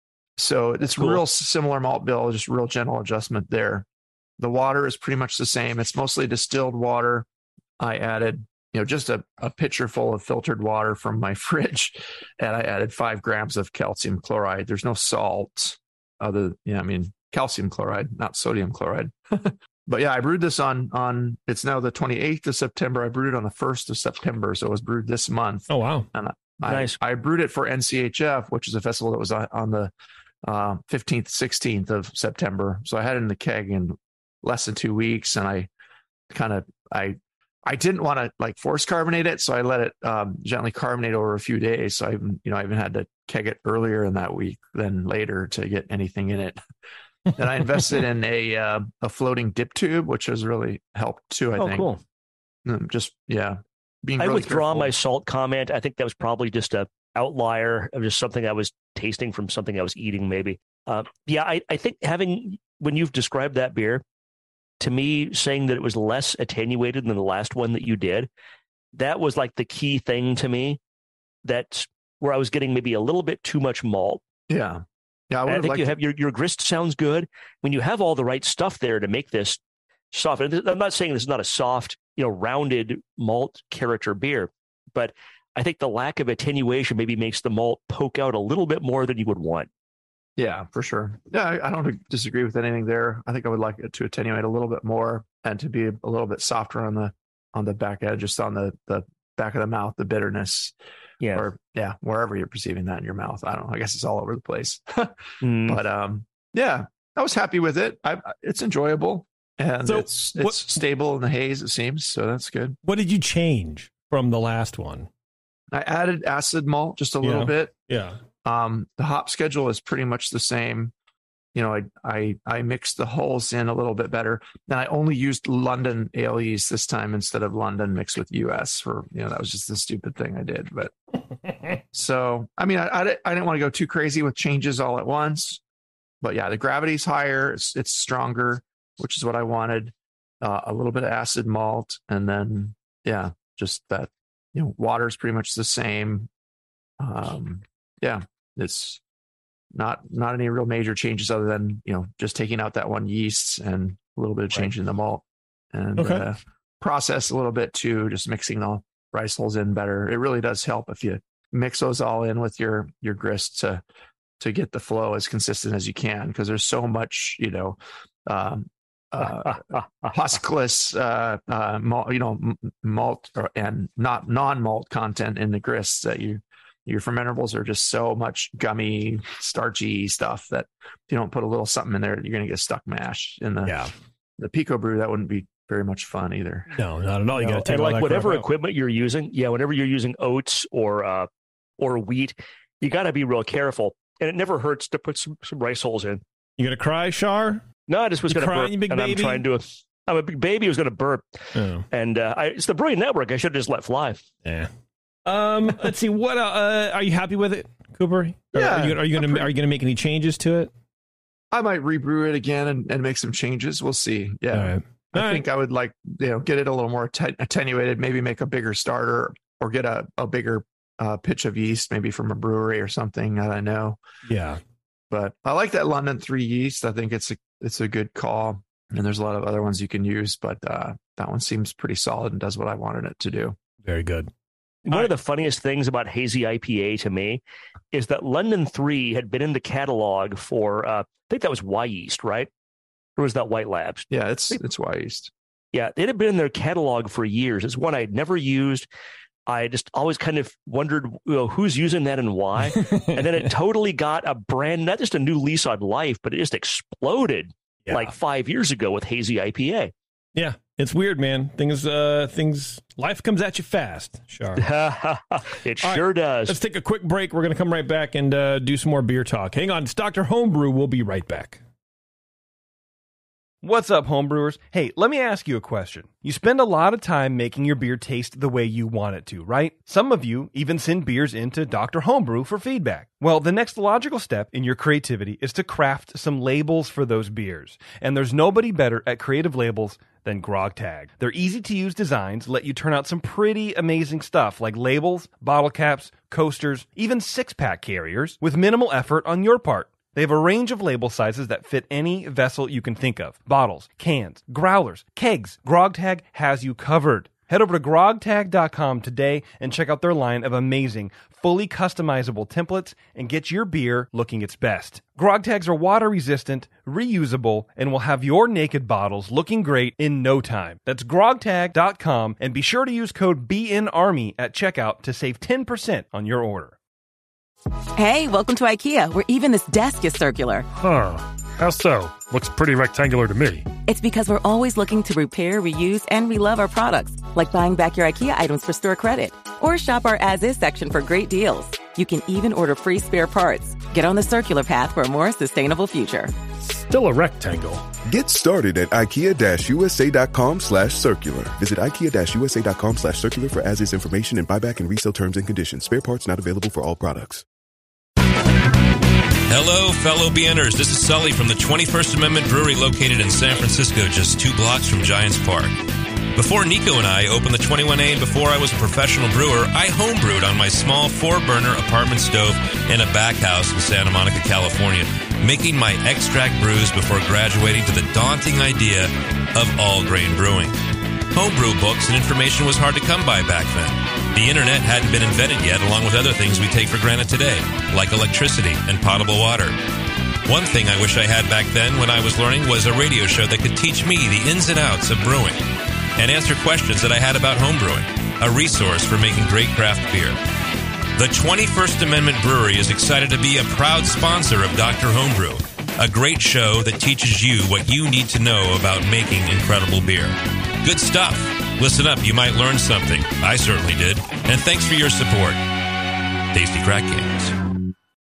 So it's cool. Real similar malt bill, just real gentle adjustment there. The water is pretty much the same. It's mostly distilled water. I added, you know, just a, a pitcher full of filtered water from my fridge, and I added five grams of calcium chloride. There's no salt other, yeah, I mean, calcium chloride, not sodium chloride. But yeah, I brewed this on, on, it's now the twenty-eighth of September. I brewed it on the first of September. So it was brewed this month. Oh, wow. And I, nice. I, I brewed it for N C H F, which is a festival that was on the uh, fifteenth, sixteenth of September. So I had it in the keg in less than two weeks. And I kind of, I, I didn't want to like force carbonate it. So I let it um, gently carbonate over a few days. So I even, you know, I even had to keg it earlier in that week than later to get anything in it. And I invested in a, uh, a floating dip tube, which has really helped too, I oh, think. Cool. Just, yeah. Being I really withdraw careful. my salt comment. I think that was probably just a outlier of just something I was tasting from something I was eating, maybe. Uh, yeah, I, I think having, when you've described that beer, to me, saying that it was less attenuated than the last one that you did, that was like the key thing to me, that where I was getting maybe a little bit too much malt. Yeah. Yeah, I, I think you to... have your, your grist sounds good. When you have all the right stuff there to make this soft, and I'm not saying this is not a soft, you know, rounded malt character beer, but I think the lack of attenuation maybe makes the malt poke out a little bit more than you would want. Yeah, for sure. Yeah, I, I don't disagree with anything there. I think I would like it to attenuate a little bit more and to be a little bit softer on the on the back edge, just on the, the back of the mouth, the bitterness. Yeah. Or yeah, wherever you're perceiving that in your mouth. I don't know. I guess it's all over the place. mm. But um, yeah, I was happy with it. I, it's enjoyable and so it's it's what, stable in the haze, it seems. So that's good. What did you change from the last one? I added acid malt just a little Yeah. bit. Yeah. Um, the hop schedule is pretty much the same. You know, I I I mixed the hulls in a little bit better. And I only used London ale yeast this time instead of London mixed with U S. For you know, that was just the stupid thing I did. But so I mean, I I, I didn't want to go too crazy with changes all at once. But yeah, the gravity's higher. It's it's stronger, which is what I wanted. Uh, a little bit of acid malt, and then yeah, just that. You know, water's pretty much the same. Um, yeah, it's. Not not any real major changes other than, you know, just taking out that one yeast and a little bit of change right. in the malt and okay. uh, process a little bit too, just mixing the rice hulls in better. It really does help if you mix those all in with your your grist to to get the flow as consistent as you can, because there's so much, you know, um, uh, huskless, uh, uh, malt, you know, malt or, and not non-malt content in the grists that you. Your fermentables are just so much gummy, starchy stuff that if you don't put a little something in there, you're going to get stuck mash. In the yeah. the Pico brew, that wouldn't be very much fun either. No, not at all. You no, got to take and like whatever crap equipment you're using. Yeah, whenever you're using oats or uh, or wheat, you got to be real careful. And it never hurts to put some, some rice hulls in. You gonna cry, Shar? No, I just was going to burp, you big and baby? I'm trying to. I'm a big baby who's going to burp, oh. and uh, I, it's the Brewing Network. I should have just let fly. Yeah. Um, let's see. What uh, are you happy with it, Cooper? Yeah. Are you, are you gonna pretty... are you gonna make any changes to it? I might rebrew it again and, and make some changes. We'll see. Yeah. All right. I All think right. I would like, you know, get it a little more atten- attenuated. Maybe make a bigger starter or get a a bigger uh, pitch of yeast, maybe from a brewery or something that I know. Yeah. But I like that London three yeast. I think it's a it's a good call. And there's a lot of other ones you can use, but uh, that one seems pretty solid and does what I wanted it to do. Very good. One All of right. the funniest things about hazy I P A to me is that London three had been in the catalog for, uh, I think that was Y Yeast, right? Or was that White Labs? Yeah, it's it's Y yeast. Yeah, it had been in their catalog for years. It's one I'd never used. I just always kind of wondered, you know, who's using that and why. And then it totally got a brand, not just a new lease on life, but it just exploded Yeah. like five years ago with hazy I P A. Yeah, it's weird, man. Things, uh, things, life comes at you fast, Shar. It All sure right, does. Let's take a quick break. We're going to come right back and uh, do some more beer talk. Hang on. It's Doctor Homebrew. We'll be right back. What's up, homebrewers? Hey, let me ask you a question. You spend a lot of time making your beer taste the way you want it to, right? Some of you even send beers into Doctor Homebrew for feedback. Well, the next logical step in your creativity is to craft some labels for those beers. And there's nobody better at creative labels than GrogTag. Their easy-to-use designs let you turn out some pretty amazing stuff like labels, bottle caps, coasters, even six-pack carriers with minimal effort on your part. They have a range of label sizes that fit any vessel you can think of. Bottles, cans, growlers, kegs. GrogTag has you covered. Head over to grog tag dot com today and check out their line of amazing, fully customizable templates and get your beer looking its best. GrogTags are water-resistant, reusable, and will have your naked bottles looking great in no time. That's grog tag dot com, and be sure to use code B N Army at checkout to save ten percent on your order. Hey, welcome to IKEA, where even this desk is circular. Huh. How so? Looks pretty rectangular to me. It's because we're always looking to repair, reuse, and relove our products, like buying back your IKEA items for store credit. Or shop our as-is section for great deals. You can even order free spare parts. Get on the circular path for a more sustainable future. Still a rectangle. Get started at ikea-usa.com slash circular. Visit ikea-usa.com slash circular for as-is information and buyback and resale terms and conditions. Spare parts not available for all products. Hello, fellow B Ners. This is Sully from the twenty-first Amendment Brewery located in San Francisco, just two blocks from Giants Park. Before Nico and I opened the twenty-one A and before I was a professional brewer, I homebrewed on my small four-burner apartment stove in a back house in Santa Monica, California, making my extract brews before graduating to the daunting idea of all-grain brewing. Homebrew books and information was hard to come by back then. The internet hadn't been invented yet, along with other things we take for granted today, like electricity and potable water. One thing I wish I had back then when I was learning was a radio show that could teach me the ins and outs of brewing and answer questions that I had about homebrewing, a resource for making great craft beer. The twenty-first Amendment Brewery is excited to be a proud sponsor of Doctor Homebrew, a great show that teaches you what you need to know about making incredible beer. Good stuff. Listen up, you might learn something. I certainly did. And thanks for your support. Tasty Crack Games.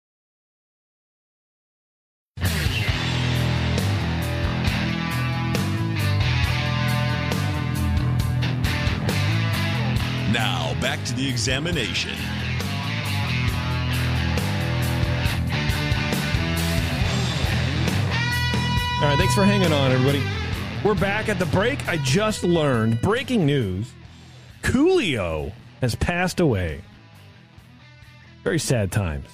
Now, back to the examination. All right, thanks for hanging on, everybody. We're back at the break. I just learned, breaking news, Coolio has passed away. Very sad times.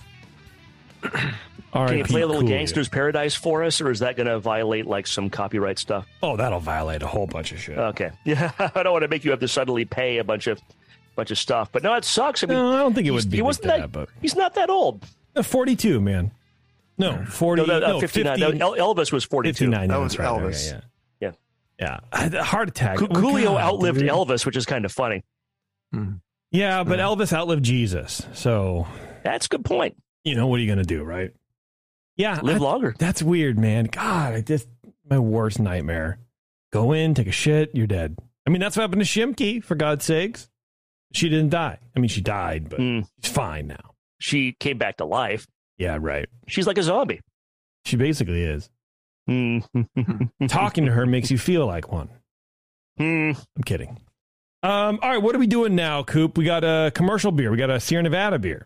All Can you right, play a little Coolio. Gangster's Paradise for us, or is that going to violate like some copyright stuff? Oh, that'll violate a whole bunch of shit. Okay. Yeah, I don't want to make you have to suddenly pay a bunch of bunch of stuff. But no, it sucks. I mean, No, I don't think it he's- would be He like wasn't that, that, but- he's not that old. Uh, forty-two, man. No, forty. No, that, uh, no, fifty-nine. fifty, No, El- Elvis was forty-two. fifty-nine. That no, was that's right. Elvis. Yeah, Yeah. yeah. yeah. I had a heart attack. Cu- Oh, Coolio God, outlived dude. Elvis, which is kind of funny. Yeah, but Elvis outlived Jesus. So That's a good point. you know, what are you going to do, right? Yeah. Live I- longer. That's weird, man. God, I just, my worst nightmare. Go in, take a shit, you're dead. I mean, that's what happened to Shimke, for God's sakes. She didn't die. I mean, she died, but Mm. she's fine now. She came back to life. Yeah, right. She's like a zombie. She basically is. Mm. Talking to her makes you feel like one. Mm. I'm kidding. Um, all right, what are we doing now, Coop? We got a commercial beer. We got a Sierra Nevada beer.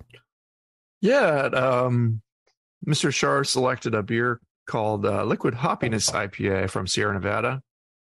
Yeah, um, Mister Shar selected a beer called uh, Liquid Hoppiness I P A from Sierra Nevada,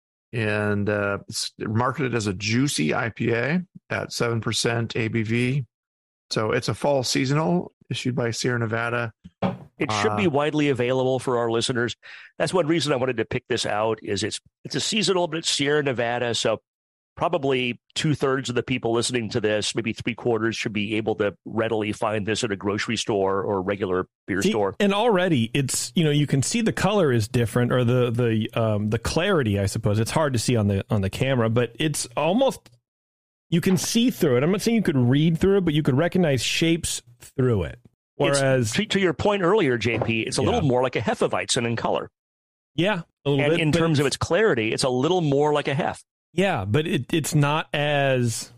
and uh, it's marketed as a juicy I P A at seven percent A B V. So it's a fall seasonal issued by Sierra Nevada. It should be Uh, widely available for our listeners. That's one reason I wanted to pick this out. Is it's it's a seasonal, but it's Sierra Nevada, so probably two thirds of the people listening to this, maybe three quarters, should be able to readily find this at a grocery store or regular beer See, store. and already it's, you know, you can see the color is different, or the the um, the clarity, I suppose. It's hard to see on the on the camera, but it's almost, you can see through it. I'm not saying you could read through it, but you could recognize shapes through it. Whereas, to, to your point earlier, J P, it's a Yeah. little more like a Hefeweizen in color. yeah, a little And bit, in but terms of it's- its clarity, it's a little more like a Hef. yeah, but it, it's not as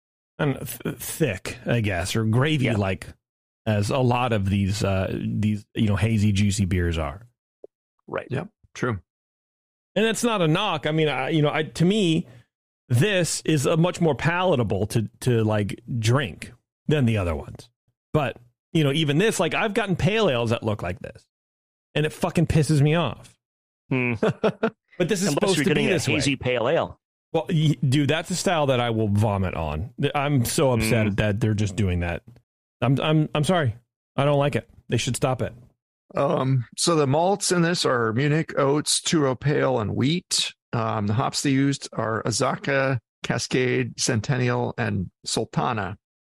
I don't know, th- thick, I guess, or gravy like as a lot of these uh, these you know hazy, juicy beers are. Right. Yep. True. And that's not a knock. I mean, I, you know, I, to me, this is a much more palatable to to like drink than the other ones. But you know, even this, like I've gotten pale ales that look like this, and it fucking pisses me off. Hmm. But this is Unless supposed you're to be getting a this hazy way. pale ale. Well, y- dude, that's a style that I will vomit on. I'm so upset Mm. that they're just doing that. I'm I'm I'm sorry. I don't like it. They should stop it. Um, so the malts in this are Munich, oats, Turo Pale, and wheat. Um, the hops they used are Azaka, Cascade, Centennial, and Sultana.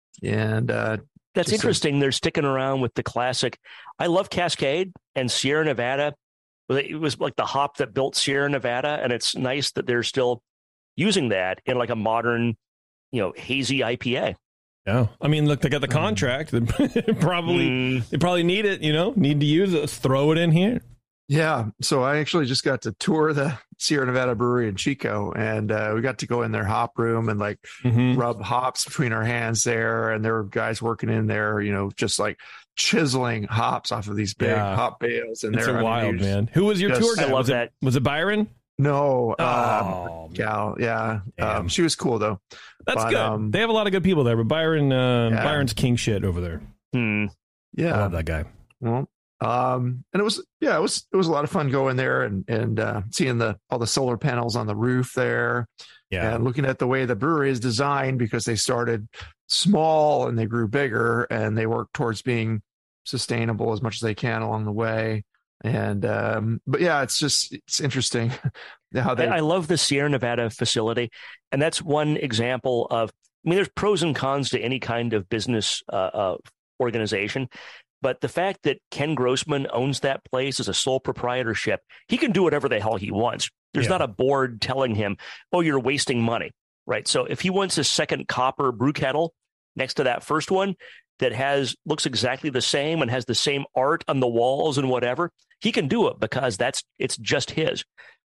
And uh, That's just a- interesting. They're sticking around with the classic. I love Cascade and Sierra Nevada. Well, It was like the hop that built Sierra Nevada, and it's nice that they're still using that in like a modern, you know, hazy I P A. Yeah, I mean, look, they got the contract. They probably Mm. they probably need it. You know, need to use it. Let's throw it in here. yeah, so I actually just got to tour the Sierra Nevada Brewery in Chico, and uh, we got to go in their hop room and like Mhm. rub hops between our hands there. And there were guys working in there, you know, just like chiseling hops off of these big Yeah. hop bales. And It's there, a I mean, wild you just- man. Who was your just- tour I guide? love was that. It, was it Byron? No, Oh, um, gal, yeah, Damn. um, she was cool though. That's But, good. um, They have a lot of good people there, but Byron, uh, Yeah. Byron's king shit over there. Hmm. I Yeah, love that guy. well, um, and it was yeah, it was it was a lot of fun going there and and uh, seeing the all the solar panels on the roof there, Yeah, and looking at the way the brewery is designed, because they started small and they grew bigger and they worked towards being sustainable as much as they can along the way. And um, but yeah, it's just it's interesting how they I, I love the Sierra Nevada facility, and that's one example of. I mean, there's pros and cons to any kind of business uh, uh, organization, but the fact that Ken Grossman owns that place as a sole proprietorship, he can do whatever the hell he wants. There's Yeah. not a board telling him, "Oh, you're wasting money," right? So if he wants a second copper brew kettle next to that first one that has looks exactly the same and has the same art on the walls and whatever, he can do it because that's it's just his.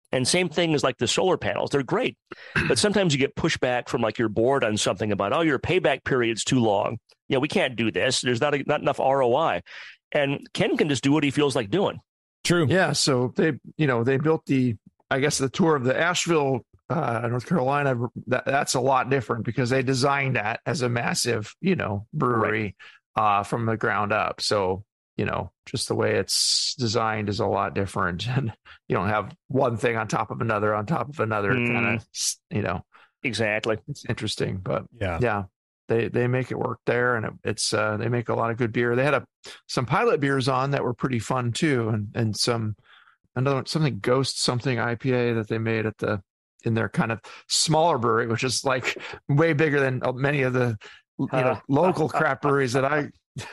And same thing as like the solar panels. They're great. But sometimes you get pushback from like your board on something about, oh, your payback period's too long. Yeah, we can't do this. There's not a, not enough R O I. And Ken can just do what he feels like doing. True. Yeah. So they, you know, they built the, I guess, the tour of the Asheville, uh, North Carolina. That, that's a lot different because they designed that as a massive, you know, brewery right. uh, from the ground up. So, you know, just the way it's designed is a lot different. And you don't have one thing on top of another on top of another mm. kind of, you know. Exactly. It's interesting, but yeah. Yeah. They they make it work there, and it, it's uh, they make a lot of good beer. They had a some pilot beers on that were pretty fun too, and and some another something Ghost something I P A that they made at the in their kind of smaller brewery, which is like way bigger than many of the you know uh, local craft breweries that I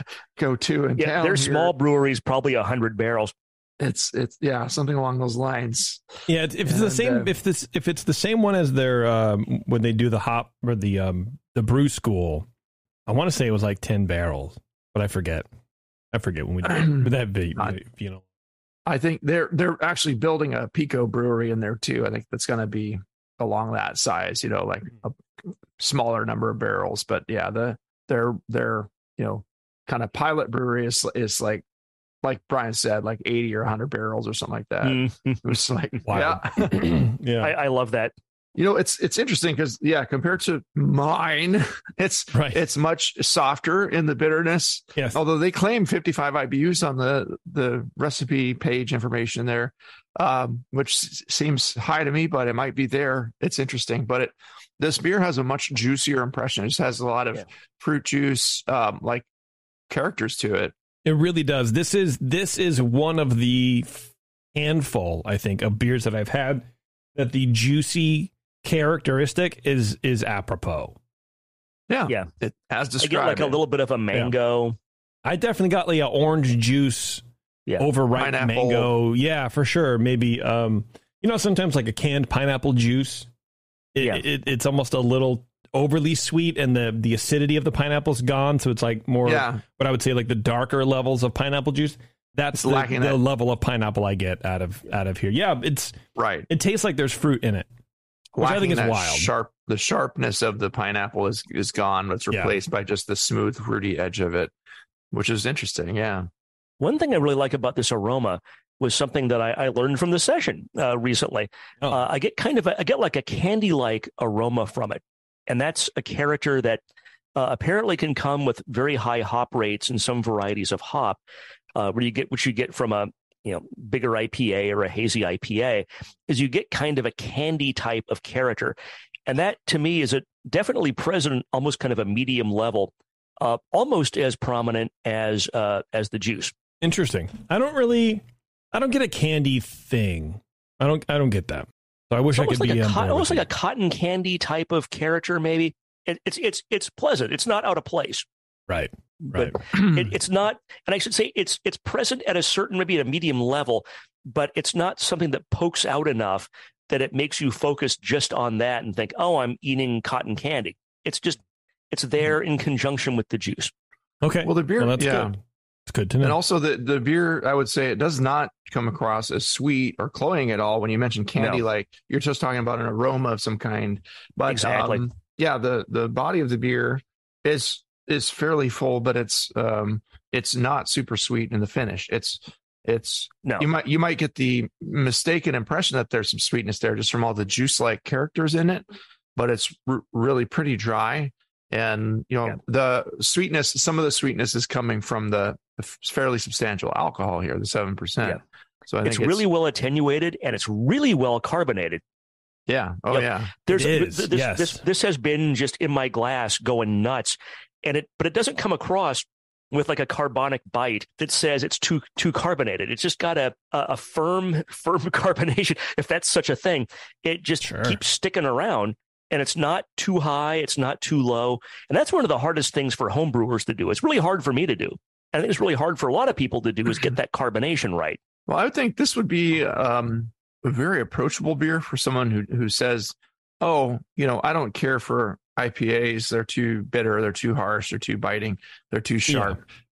go to in yeah, town. Their here. small breweries, probably a hundred barrels. It's it's yeah something along those lines. Yeah, if it's and, the same uh, if this if it's the same one as their um, when they do the hop or the um, the brew school, I want to say it was like ten barrels, but I forget. I forget when we did would that be I, you know. I think they're they're actually building a Pico brewery in there too. I think that's going to be along that size, you know, like a smaller number of barrels. But yeah, the their their you know kind of pilot brewery is is like. Like Brian said, like eighty or one hundred barrels or something like that. Mm-hmm. It was like, wow. yeah, yeah. I, I love that. You know, it's it's interesting because yeah, compared to mine, it's right. it's much softer in the bitterness. Yes. Although they claim fifty-five I B Us on the the recipe page information there, um, which s- seems high to me, but it might be there. It's interesting, but it this beer has a much juicier impression. It just has a lot of yeah. fruit juice, um, like characters to it. It really does. This is this is one of the handful, I think, of beers that I've had that the juicy characteristic is is apropos. Yeah, yeah. It as described. I get like it. a little bit of a mango. Yeah. I definitely got like an orange juice yeah. over ripe Pineapple. mango. Yeah, for sure. Maybe um, you know, sometimes like a canned pineapple juice. It, yeah. it, it's almost a little overly sweet, and the the acidity of the pineapple's gone, so it's like more yeah. what I would say like the darker levels of pineapple juice. That's the, the that. level of pineapple I get out of out of here. Yeah, it's right. It tastes like there's fruit in it, which Lacking I think is that wild. Sharp, the sharpness of the pineapple is is gone. It's replaced yeah. by just the smooth, fruity edge of it, which is interesting. Yeah. One thing I really like about this aroma was something that I, I learned from the session uh, recently. Oh. Uh, I get kind of a, I get like a candy-like aroma from it. And that's a character that uh, apparently can come with very high hop rates in some varieties of hop, uh, where you get what you get from a you know bigger I P A or a hazy I P A, is you get kind of a candy type of character, and that to me is a definitely present, almost kind of a medium level, uh, almost as prominent as uh, as the juice. Interesting. I don't really, I don't get a candy thing. I don't, I don't get that. So I wish I could like be a co- almost like you. a cotton candy type of character. Maybe it, it's it's it's pleasant. It's not out of place. Right. Right. But it, it's not, and I should say it's it's present at a certain, maybe at a medium level, but it's not something that pokes out enough that it makes you focus just on that and think, oh, I'm eating cotton candy. It's just it's there in conjunction with the juice. Okay. Well, the beer, well, that's yeah. good. It's good to know. And also the, the beer, I would say it does not come across as sweet or cloying at all. When you mention candy, no. like you're just talking about an aroma of some kind. But exactly. um, yeah, the, the body of the beer is is fairly full, but it's um it's not super sweet in the finish. It's it's no. you might you might get the mistaken impression that there's some sweetness there just from all the juice like characters in it, but it's r- really pretty dry. And you know yeah. the sweetness, some of the sweetness is coming from the fairly substantial alcohol here, the seven percent. Yeah. So I think it's, it's really well attenuated and it's really well carbonated. Yeah. Oh yep. yeah. There's it is. This, yes. this this has been just in my glass going nuts, and it but it doesn't come across with like a carbonic bite that says it's too too carbonated. It's just got a a, a firm firm carbonation, if that's such a thing. It just sure. keeps sticking around. And it's not too high, it's not too low. And that's one of the hardest things for home brewers to do. It's really hard for me to do. I think it's really hard for a lot of people to do is get that carbonation right. Well, I would think this would be um, a very approachable beer for someone who who says, oh, you know, I don't care for I P As. They're too bitter. They're too harsh. They're too biting. They're too sharp.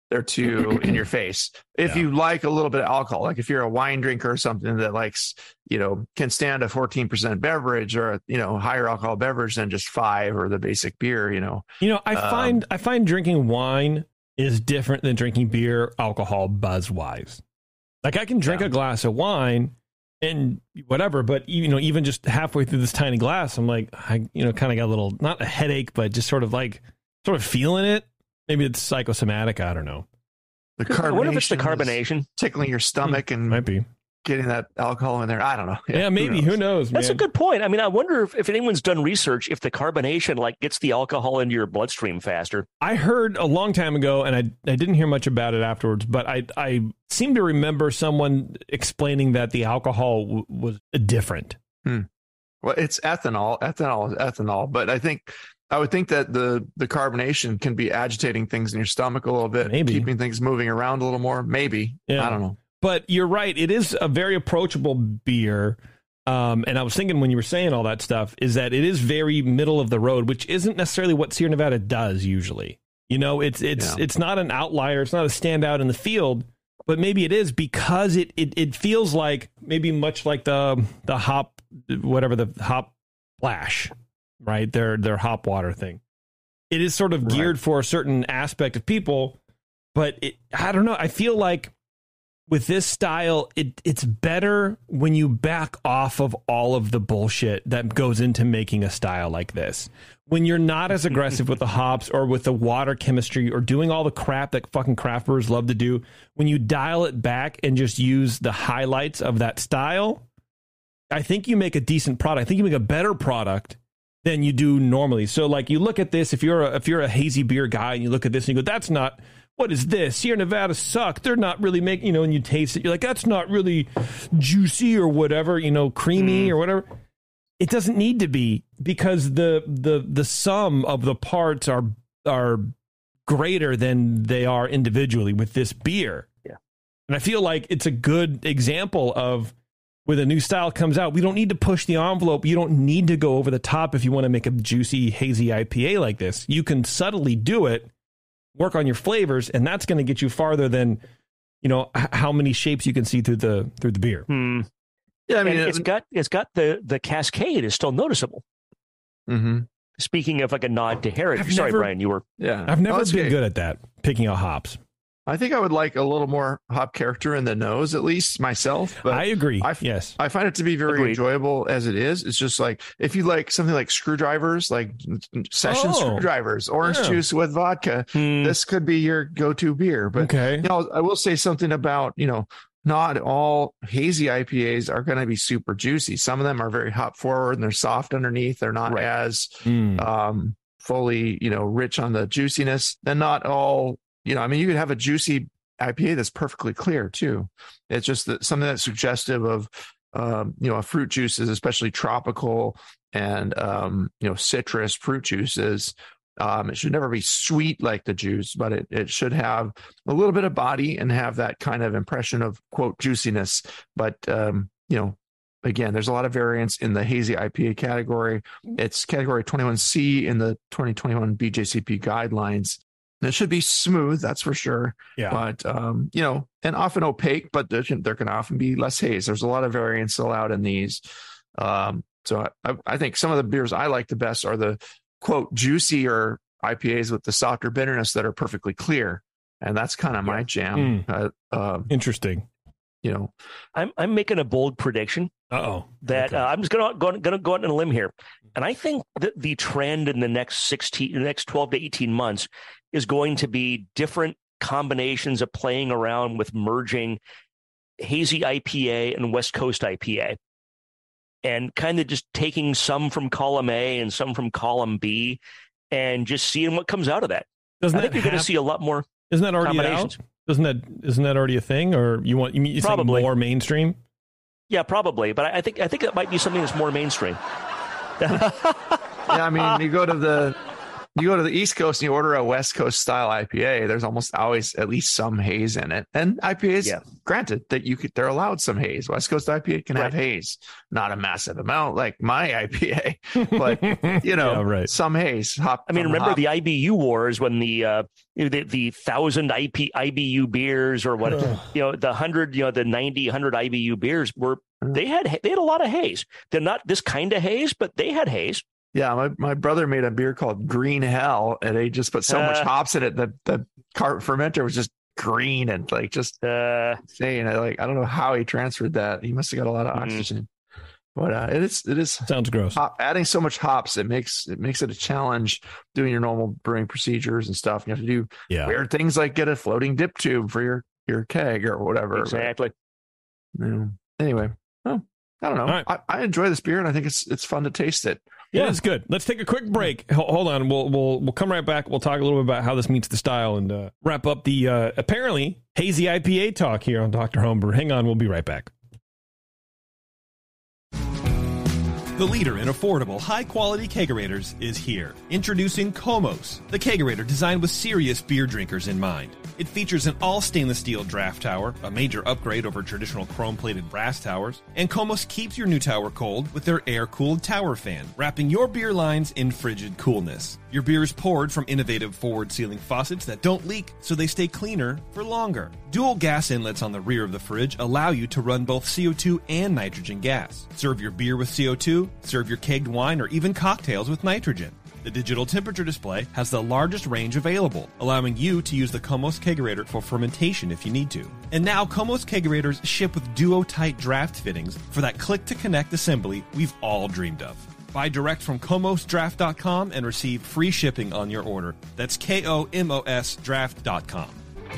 they're too in your face. If Yeah. you like a little bit of alcohol, like if you're a wine drinker or something that likes, you know, can stand a fourteen percent beverage or, you know, higher alcohol beverage than just five or the basic beer, you know. You know, I Um, find I find drinking wine is different than drinking beer, alcohol, buzz wise. Like I can drink Yeah. a glass of wine and whatever, but you know, even just halfway through this tiny glass, I'm like, I you know, kind of got a little, not a headache, but just sort of like, sort of feeling it. Maybe it's psychosomatic. I don't know. The I carbonation. wonder if it's the is carbonation. tickling your stomach and Might be. getting that alcohol in there. I don't know. Yeah, maybe. Who knows, That's man? a good point. I mean, I wonder if, if anyone's done research if the carbonation like gets the alcohol into your bloodstream faster. I heard a long time ago, and I I didn't hear much about it afterwards, but I I seem to remember someone explaining that the alcohol w- was different. Hmm. Well, it's ethanol. Ethanol is ethanol, but I think I would think that the the carbonation can be agitating things in your stomach a little bit, Maybe. keeping things moving around a little more. Maybe. Yeah. I don't know. But you're right. It is a very approachable beer. Um, and I was thinking when you were saying all that stuff is that it is very middle of the road, which isn't necessarily what Sierra Nevada does usually. You know, it's it's Yeah. it's not an outlier. It's not a standout in the field, but maybe it is because it it, it feels like maybe much like the the hop, whatever the hop flash, right? Their their hop water thing. It is sort of Right. geared for a certain aspect of people, but it, I don't know. I feel like with this style, it it's better when you back off of all of the bullshit that goes into making a style like this. When you're not as aggressive with the hops or with the water chemistry or doing all the crap that fucking craft brewers love to do, when you dial it back and just use the highlights of that style, I think you make a decent product. I think you make a better product than you do normally. So like you look at this, if you're a, if you're a hazy beer guy and you look at this and you go, that's not, what is this? Sierra Nevada suck. They're not really making, you know, and you taste it, you're like, that's not really juicy or whatever, you know, creamy Mm. or whatever. It doesn't need to be because the the the sum of the parts are are greater than they are individually with this beer. Yeah. And I feel like it's a good example of when a new style comes out, we don't need to push the envelope. You don't need to go over the top if you want to make a juicy, hazy I P A like this. You can subtly do it, work on your flavors, and that's going to get you farther than, you know, h- how many shapes you can see through the through the beer. Hmm. Yeah, I mean, And it's got it's got the the cascade is still noticeable. Mm-hmm. Speaking of like a nod to heritage. I've Sorry, never- Brian, you were Yeah, I've never Oh, that's been okay. good at that, picking out hops. I think I would like a little more hop character in the nose, at least myself. But I agree. I f- yes. I find it to be very Agreed. enjoyable as it is. It's just like if you like something like screwdrivers, like session Oh. screwdrivers, orange Yeah. juice with vodka, Hmm. this could be your go-to beer. But Okay. you know, I will say something about, you know, not all hazy I P As are going to be super juicy. Some of them are very hop forward and they're soft underneath. They're not Right. as Mm. um, fully, you know, rich on the juiciness. And not all, you know, I mean, you could have a juicy I P A that's perfectly clear too. It's just that something that's suggestive of, um, you know, fruit juices, especially tropical and, um, you know, citrus fruit juices. Um, it should never be sweet like the juice, but it, it should have a little bit of body and have that kind of impression of quote juiciness. But, um, you know, again, there's a lot of variance in the hazy I P A category. It's category twenty-one C in the twenty twenty-one B J C P guidelines. It should be smooth, that's for sure. Yeah. But, um, you know, and often opaque, but there can, there can often be less haze. There's a lot of variance allowed in these. Um, so I, I think some of the beers I like the best are the quote juicier I P As with the softer bitterness that are perfectly clear. And that's kind of my jam. Uh, um, Interesting. you know, I'm I'm making a bold prediction Uh-oh. that Okay. uh, I'm just gonna go gonna go out on a limb here, and I think that the trend in the next sixteen, the next twelve to eighteen months is going to be different combinations of playing around with merging hazy I P A and West Coast I P A, and kind of just taking some from column A and some from column B, and just seeing what comes out of that. Doesn't I think that you're going to hap- see a lot more. Isn't that already combinations. out? Isn't that isn't that already a thing? Or you want you mean you think Probably. more mainstream? Yeah, probably, but I I think I think that might be something that's more mainstream. yeah, I mean, you go to the you go to the East Coast and you order a West Coast style I P A, there's almost always at least some haze in it. And I P As, yeah. granted that you could, they're allowed some haze. West Coast I P A can right. have haze, not a massive amount like my I P A, but you know, yeah, right. some haze. Hop, I mean, remember hop. the I B U wars when the uh, the, the thousand I P, I B U beers or what, you know, the hundred, you know, the ninety, hundred I B U beers were, they had, they had a lot of haze. They're not this kind of haze, but they had haze. Yeah, my, my brother made a beer called Green Hell, and they just put so uh, much hops in it that the car fermenter was just green and like just uh, insane. I like I don't know how he transferred that. He must have got a lot of oxygen. Mm. But uh, it is it is sounds gross. Hop, adding so much hops, it makes it makes it a challenge doing your normal brewing procedures and stuff. You have to do yeah. weird things like get a floating dip tube for your your keg or whatever. Exactly. But, you know, anyway, well, I don't know. Right. I, I enjoy this beer, and I think it's it's fun to taste it. Yeah, it's good. Let's take a quick break. Hold on. We'll we'll we'll come right back. We'll talk a little bit about how this meets the style and uh, wrap up the uh, apparently hazy I P A talk here on Doctor Homebrew. Hang on. We'll be right back. The leader in affordable, high-quality kegerators is here. Introducing Komos, the kegerator designed with serious beer drinkers in mind. It features an all-stainless steel draft tower, a major upgrade over traditional chrome-plated brass towers, and Komos keeps your new tower cold with their air-cooled tower fan, wrapping your beer lines in frigid coolness. Your beer is poured from innovative forward-sealing faucets that don't leak, so they stay cleaner for longer. Dual gas inlets on the rear of the fridge allow you to run both C O two and nitrogen gas. Serve your beer with C O two, serve your kegged wine, or even cocktails with nitrogen. The digital temperature display has the largest range available, allowing you to use the Komos Kegerator for fermentation if you need to. And now Komos Kegerators ship with duo-tight draft fittings for that click-to-connect assembly we've all dreamed of. Buy direct from komos draft dot com and receive free shipping on your order. That's K O M O S draft dot com.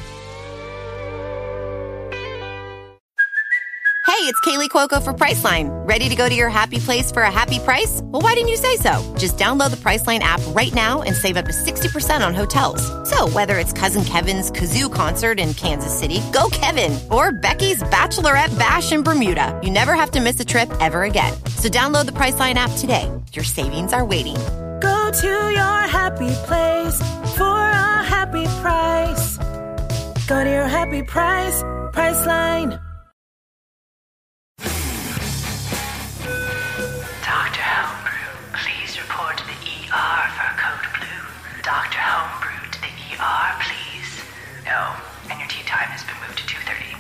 Hey, it's Kaylee Cuoco for Priceline. Ready to go to your happy place for a happy price? Well, why didn't you say so? Just download the Priceline app right now and save up to sixty percent on hotels. So whether it's Cousin Kevin's Kazoo Concert in Kansas City, go Kevin, or Becky's Bachelorette Bash in Bermuda, you never have to miss a trip ever again. So download the Priceline app today. Your savings are waiting. Go to your happy place for a happy price. Go to your happy price, Priceline. Doctor Homebrew, please report to the E R for code blue. Doctor Homebrew to the E R, please. Oh, and your tea time has been moved to two thirty.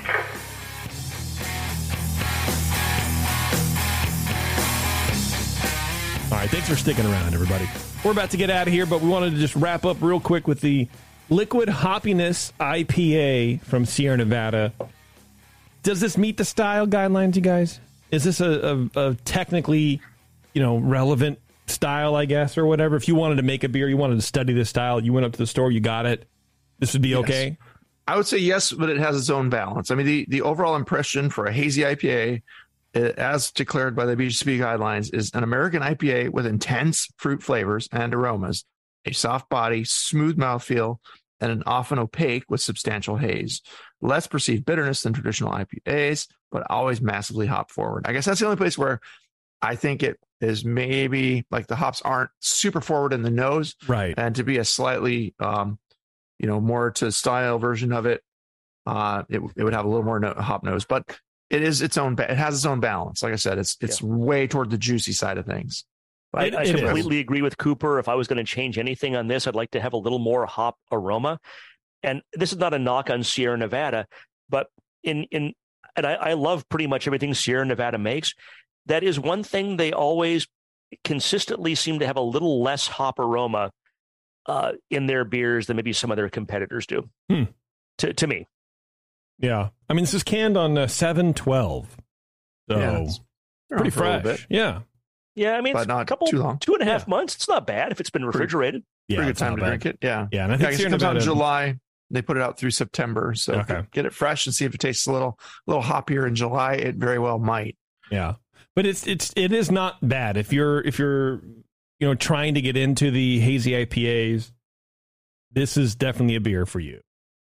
All right, thanks for sticking around, everybody. We're about to get out of here, but we wanted to just wrap up real quick with the Liquid Hoppiness I P A from Sierra Nevada. Does this meet the style guidelines, you guys? Is this a, a, a technically, you know, relevant style, I guess, or whatever? If you wanted to make a beer, you wanted to study this style, you went up to the store, you got it, this would be yes. okay? I would say yes, but it has its own balance. I mean, the, the overall impression for a hazy I P A, as declared by the B J C P guidelines, is an American I P A with intense fruit flavors and aromas, a soft body, smooth mouthfeel, and an often opaque with substantial haze. Less perceived bitterness than traditional I P As, but always massively hop forward. I guess that's the only place where I think it is maybe like the hops aren't super forward in the nose. Right. And to be a slightly, um, you know, more to style version of it, uh, it, it would have a little more no, hop nose, but it is its own, it has its own balance. Like I said, it's, it's yeah. way toward the juicy side of things. I, I completely is. agree with Cooper. If I was going to change anything on this, I'd like to have a little more hop aroma. And this is not a knock on Sierra Nevada, but in, in, and I, I love pretty much everything Sierra Nevada makes. That is one thing they always consistently seem to have a little less hop aroma uh, in their beers than maybe some of their competitors do. Hmm. To to me, yeah. I mean, this is canned on uh, seven twelve, so yeah, pretty fresh. Yeah, yeah. I mean, but it's not a couple, too long. two and a half yeah. months. It's not bad if it's been refrigerated. Yeah, pretty good time to bad. drink it. Yeah, yeah. And I think yeah, it comes out in July. They put it out through September, so okay. get it fresh and see if it tastes a little, little hoppier in July. It very well might. Yeah, but it's it's it is not bad if you're if you're you know trying to get into the hazy I P As. This is definitely a beer for you.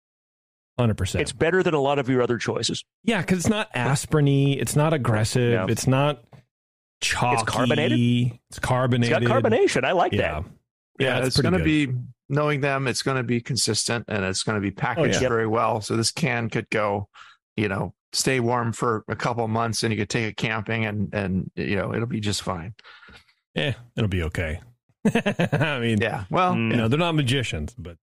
one hundred percent. It's better than a lot of your other choices. Yeah, because it's not aspirin-y. It's not aggressive. Yeah. It's not chalky. It's carbonated. It's carbonated. It's got carbonation. I like yeah. that. Yeah, that's it's pretty going to good. be knowing them. It's going to be consistent, and it's going to be packaged Oh, yeah. very well. So this can could go, you know, stay warm for a couple of months, and you could take it camping, and and you know it'll be just fine. Yeah, it'll be okay. I mean, yeah. Well, you know, they're not magicians, but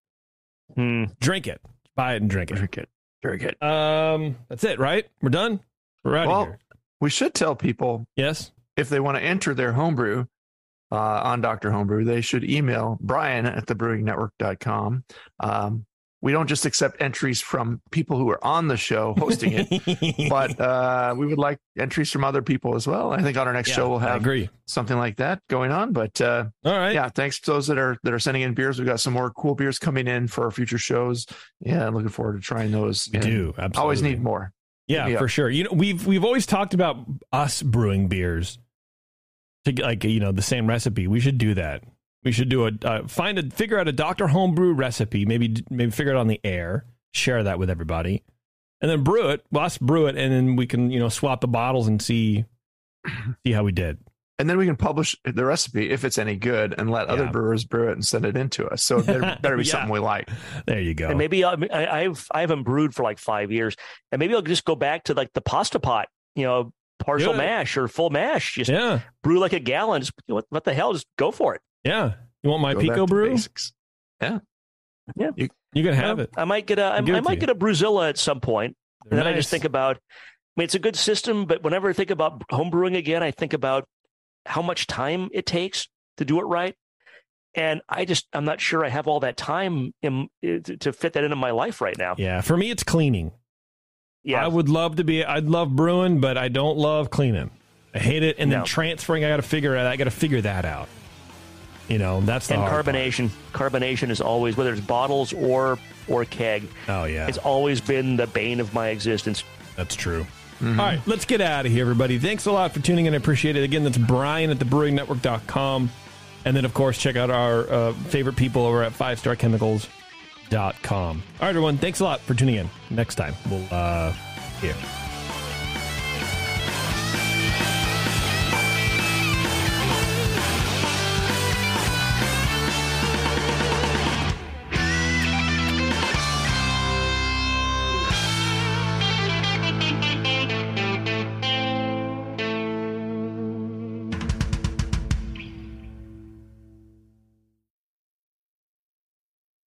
mm. drink it, buy it, and drink it. Drink it, drink it. Um, that's it, right? We're done. We're out well, of here. We should tell people, yes, if they want to enter their homebrew uh, on Doctor Homebrew, they should email Brian at the brewing network dot com. Um, we don't just accept entries from people who are on the show hosting it, but uh, we would like entries from other people as well. I think on our next Yeah, show we'll I have agree. something like that going on. But uh, all right, yeah, thanks to those that are that are sending in beers. We've got some more cool beers coming in for our future shows. Yeah, I'm looking forward to trying those. We And do, absolutely. always need more. Yeah, Yeah. for sure. You know, we've we've always talked about us brewing beers to get, like, you know, the same recipe. We should do that. We should do a uh, find a figure out a Doctor Homebrew recipe. Maybe maybe figure it on the air. Share that with everybody, and then brew it. Well, us brew it, and then we can, you know, swap the bottles and see see how we did. And then we can publish the recipe if it's any good, and let other Yeah. brewers brew it and send it in to us. So there better be Yeah. something we like. There you go. And maybe I'll, I, I've I haven't brewed for like five years, and maybe I'll just go back to like the pasta pot, you know, partial Good. mash or full mash. Just Yeah, brew like a gallon. Just, what, what the hell? Just go for it. yeah. You want my Go back Pico to brew? basics. Yeah. Yeah. You, You can have it. I might get a I, I'll give I it to might you. get a Bruzilla at some point. They're And then I nice. just think about. I mean, it's a good system, but whenever I think about home brewing again, I think about how much time it takes to do it right. And I just, I'm not sure I have all that time in, to to fit that into my life right now. Yeah, for me, it's cleaning. Yeah. I would love to be. I'd love brewing, but I don't love cleaning. I hate it. And No. then transferring, I got to figure it. I got to figure that out. You know, that's the And hard part. carbonation. Carbonation is always, whether it's bottles or or keg, Oh yeah, it's always been the bane of my existence. that's true. All right, let's get out of here, everybody. Thanks a lot for tuning in. I appreciate it. Again, that's Brian at the brewing network dot com. And then, of course, check out our uh, favorite people over at five star chemicals dot com. All right, everyone. Thanks a lot for tuning in. Next time, we'll uh, see you.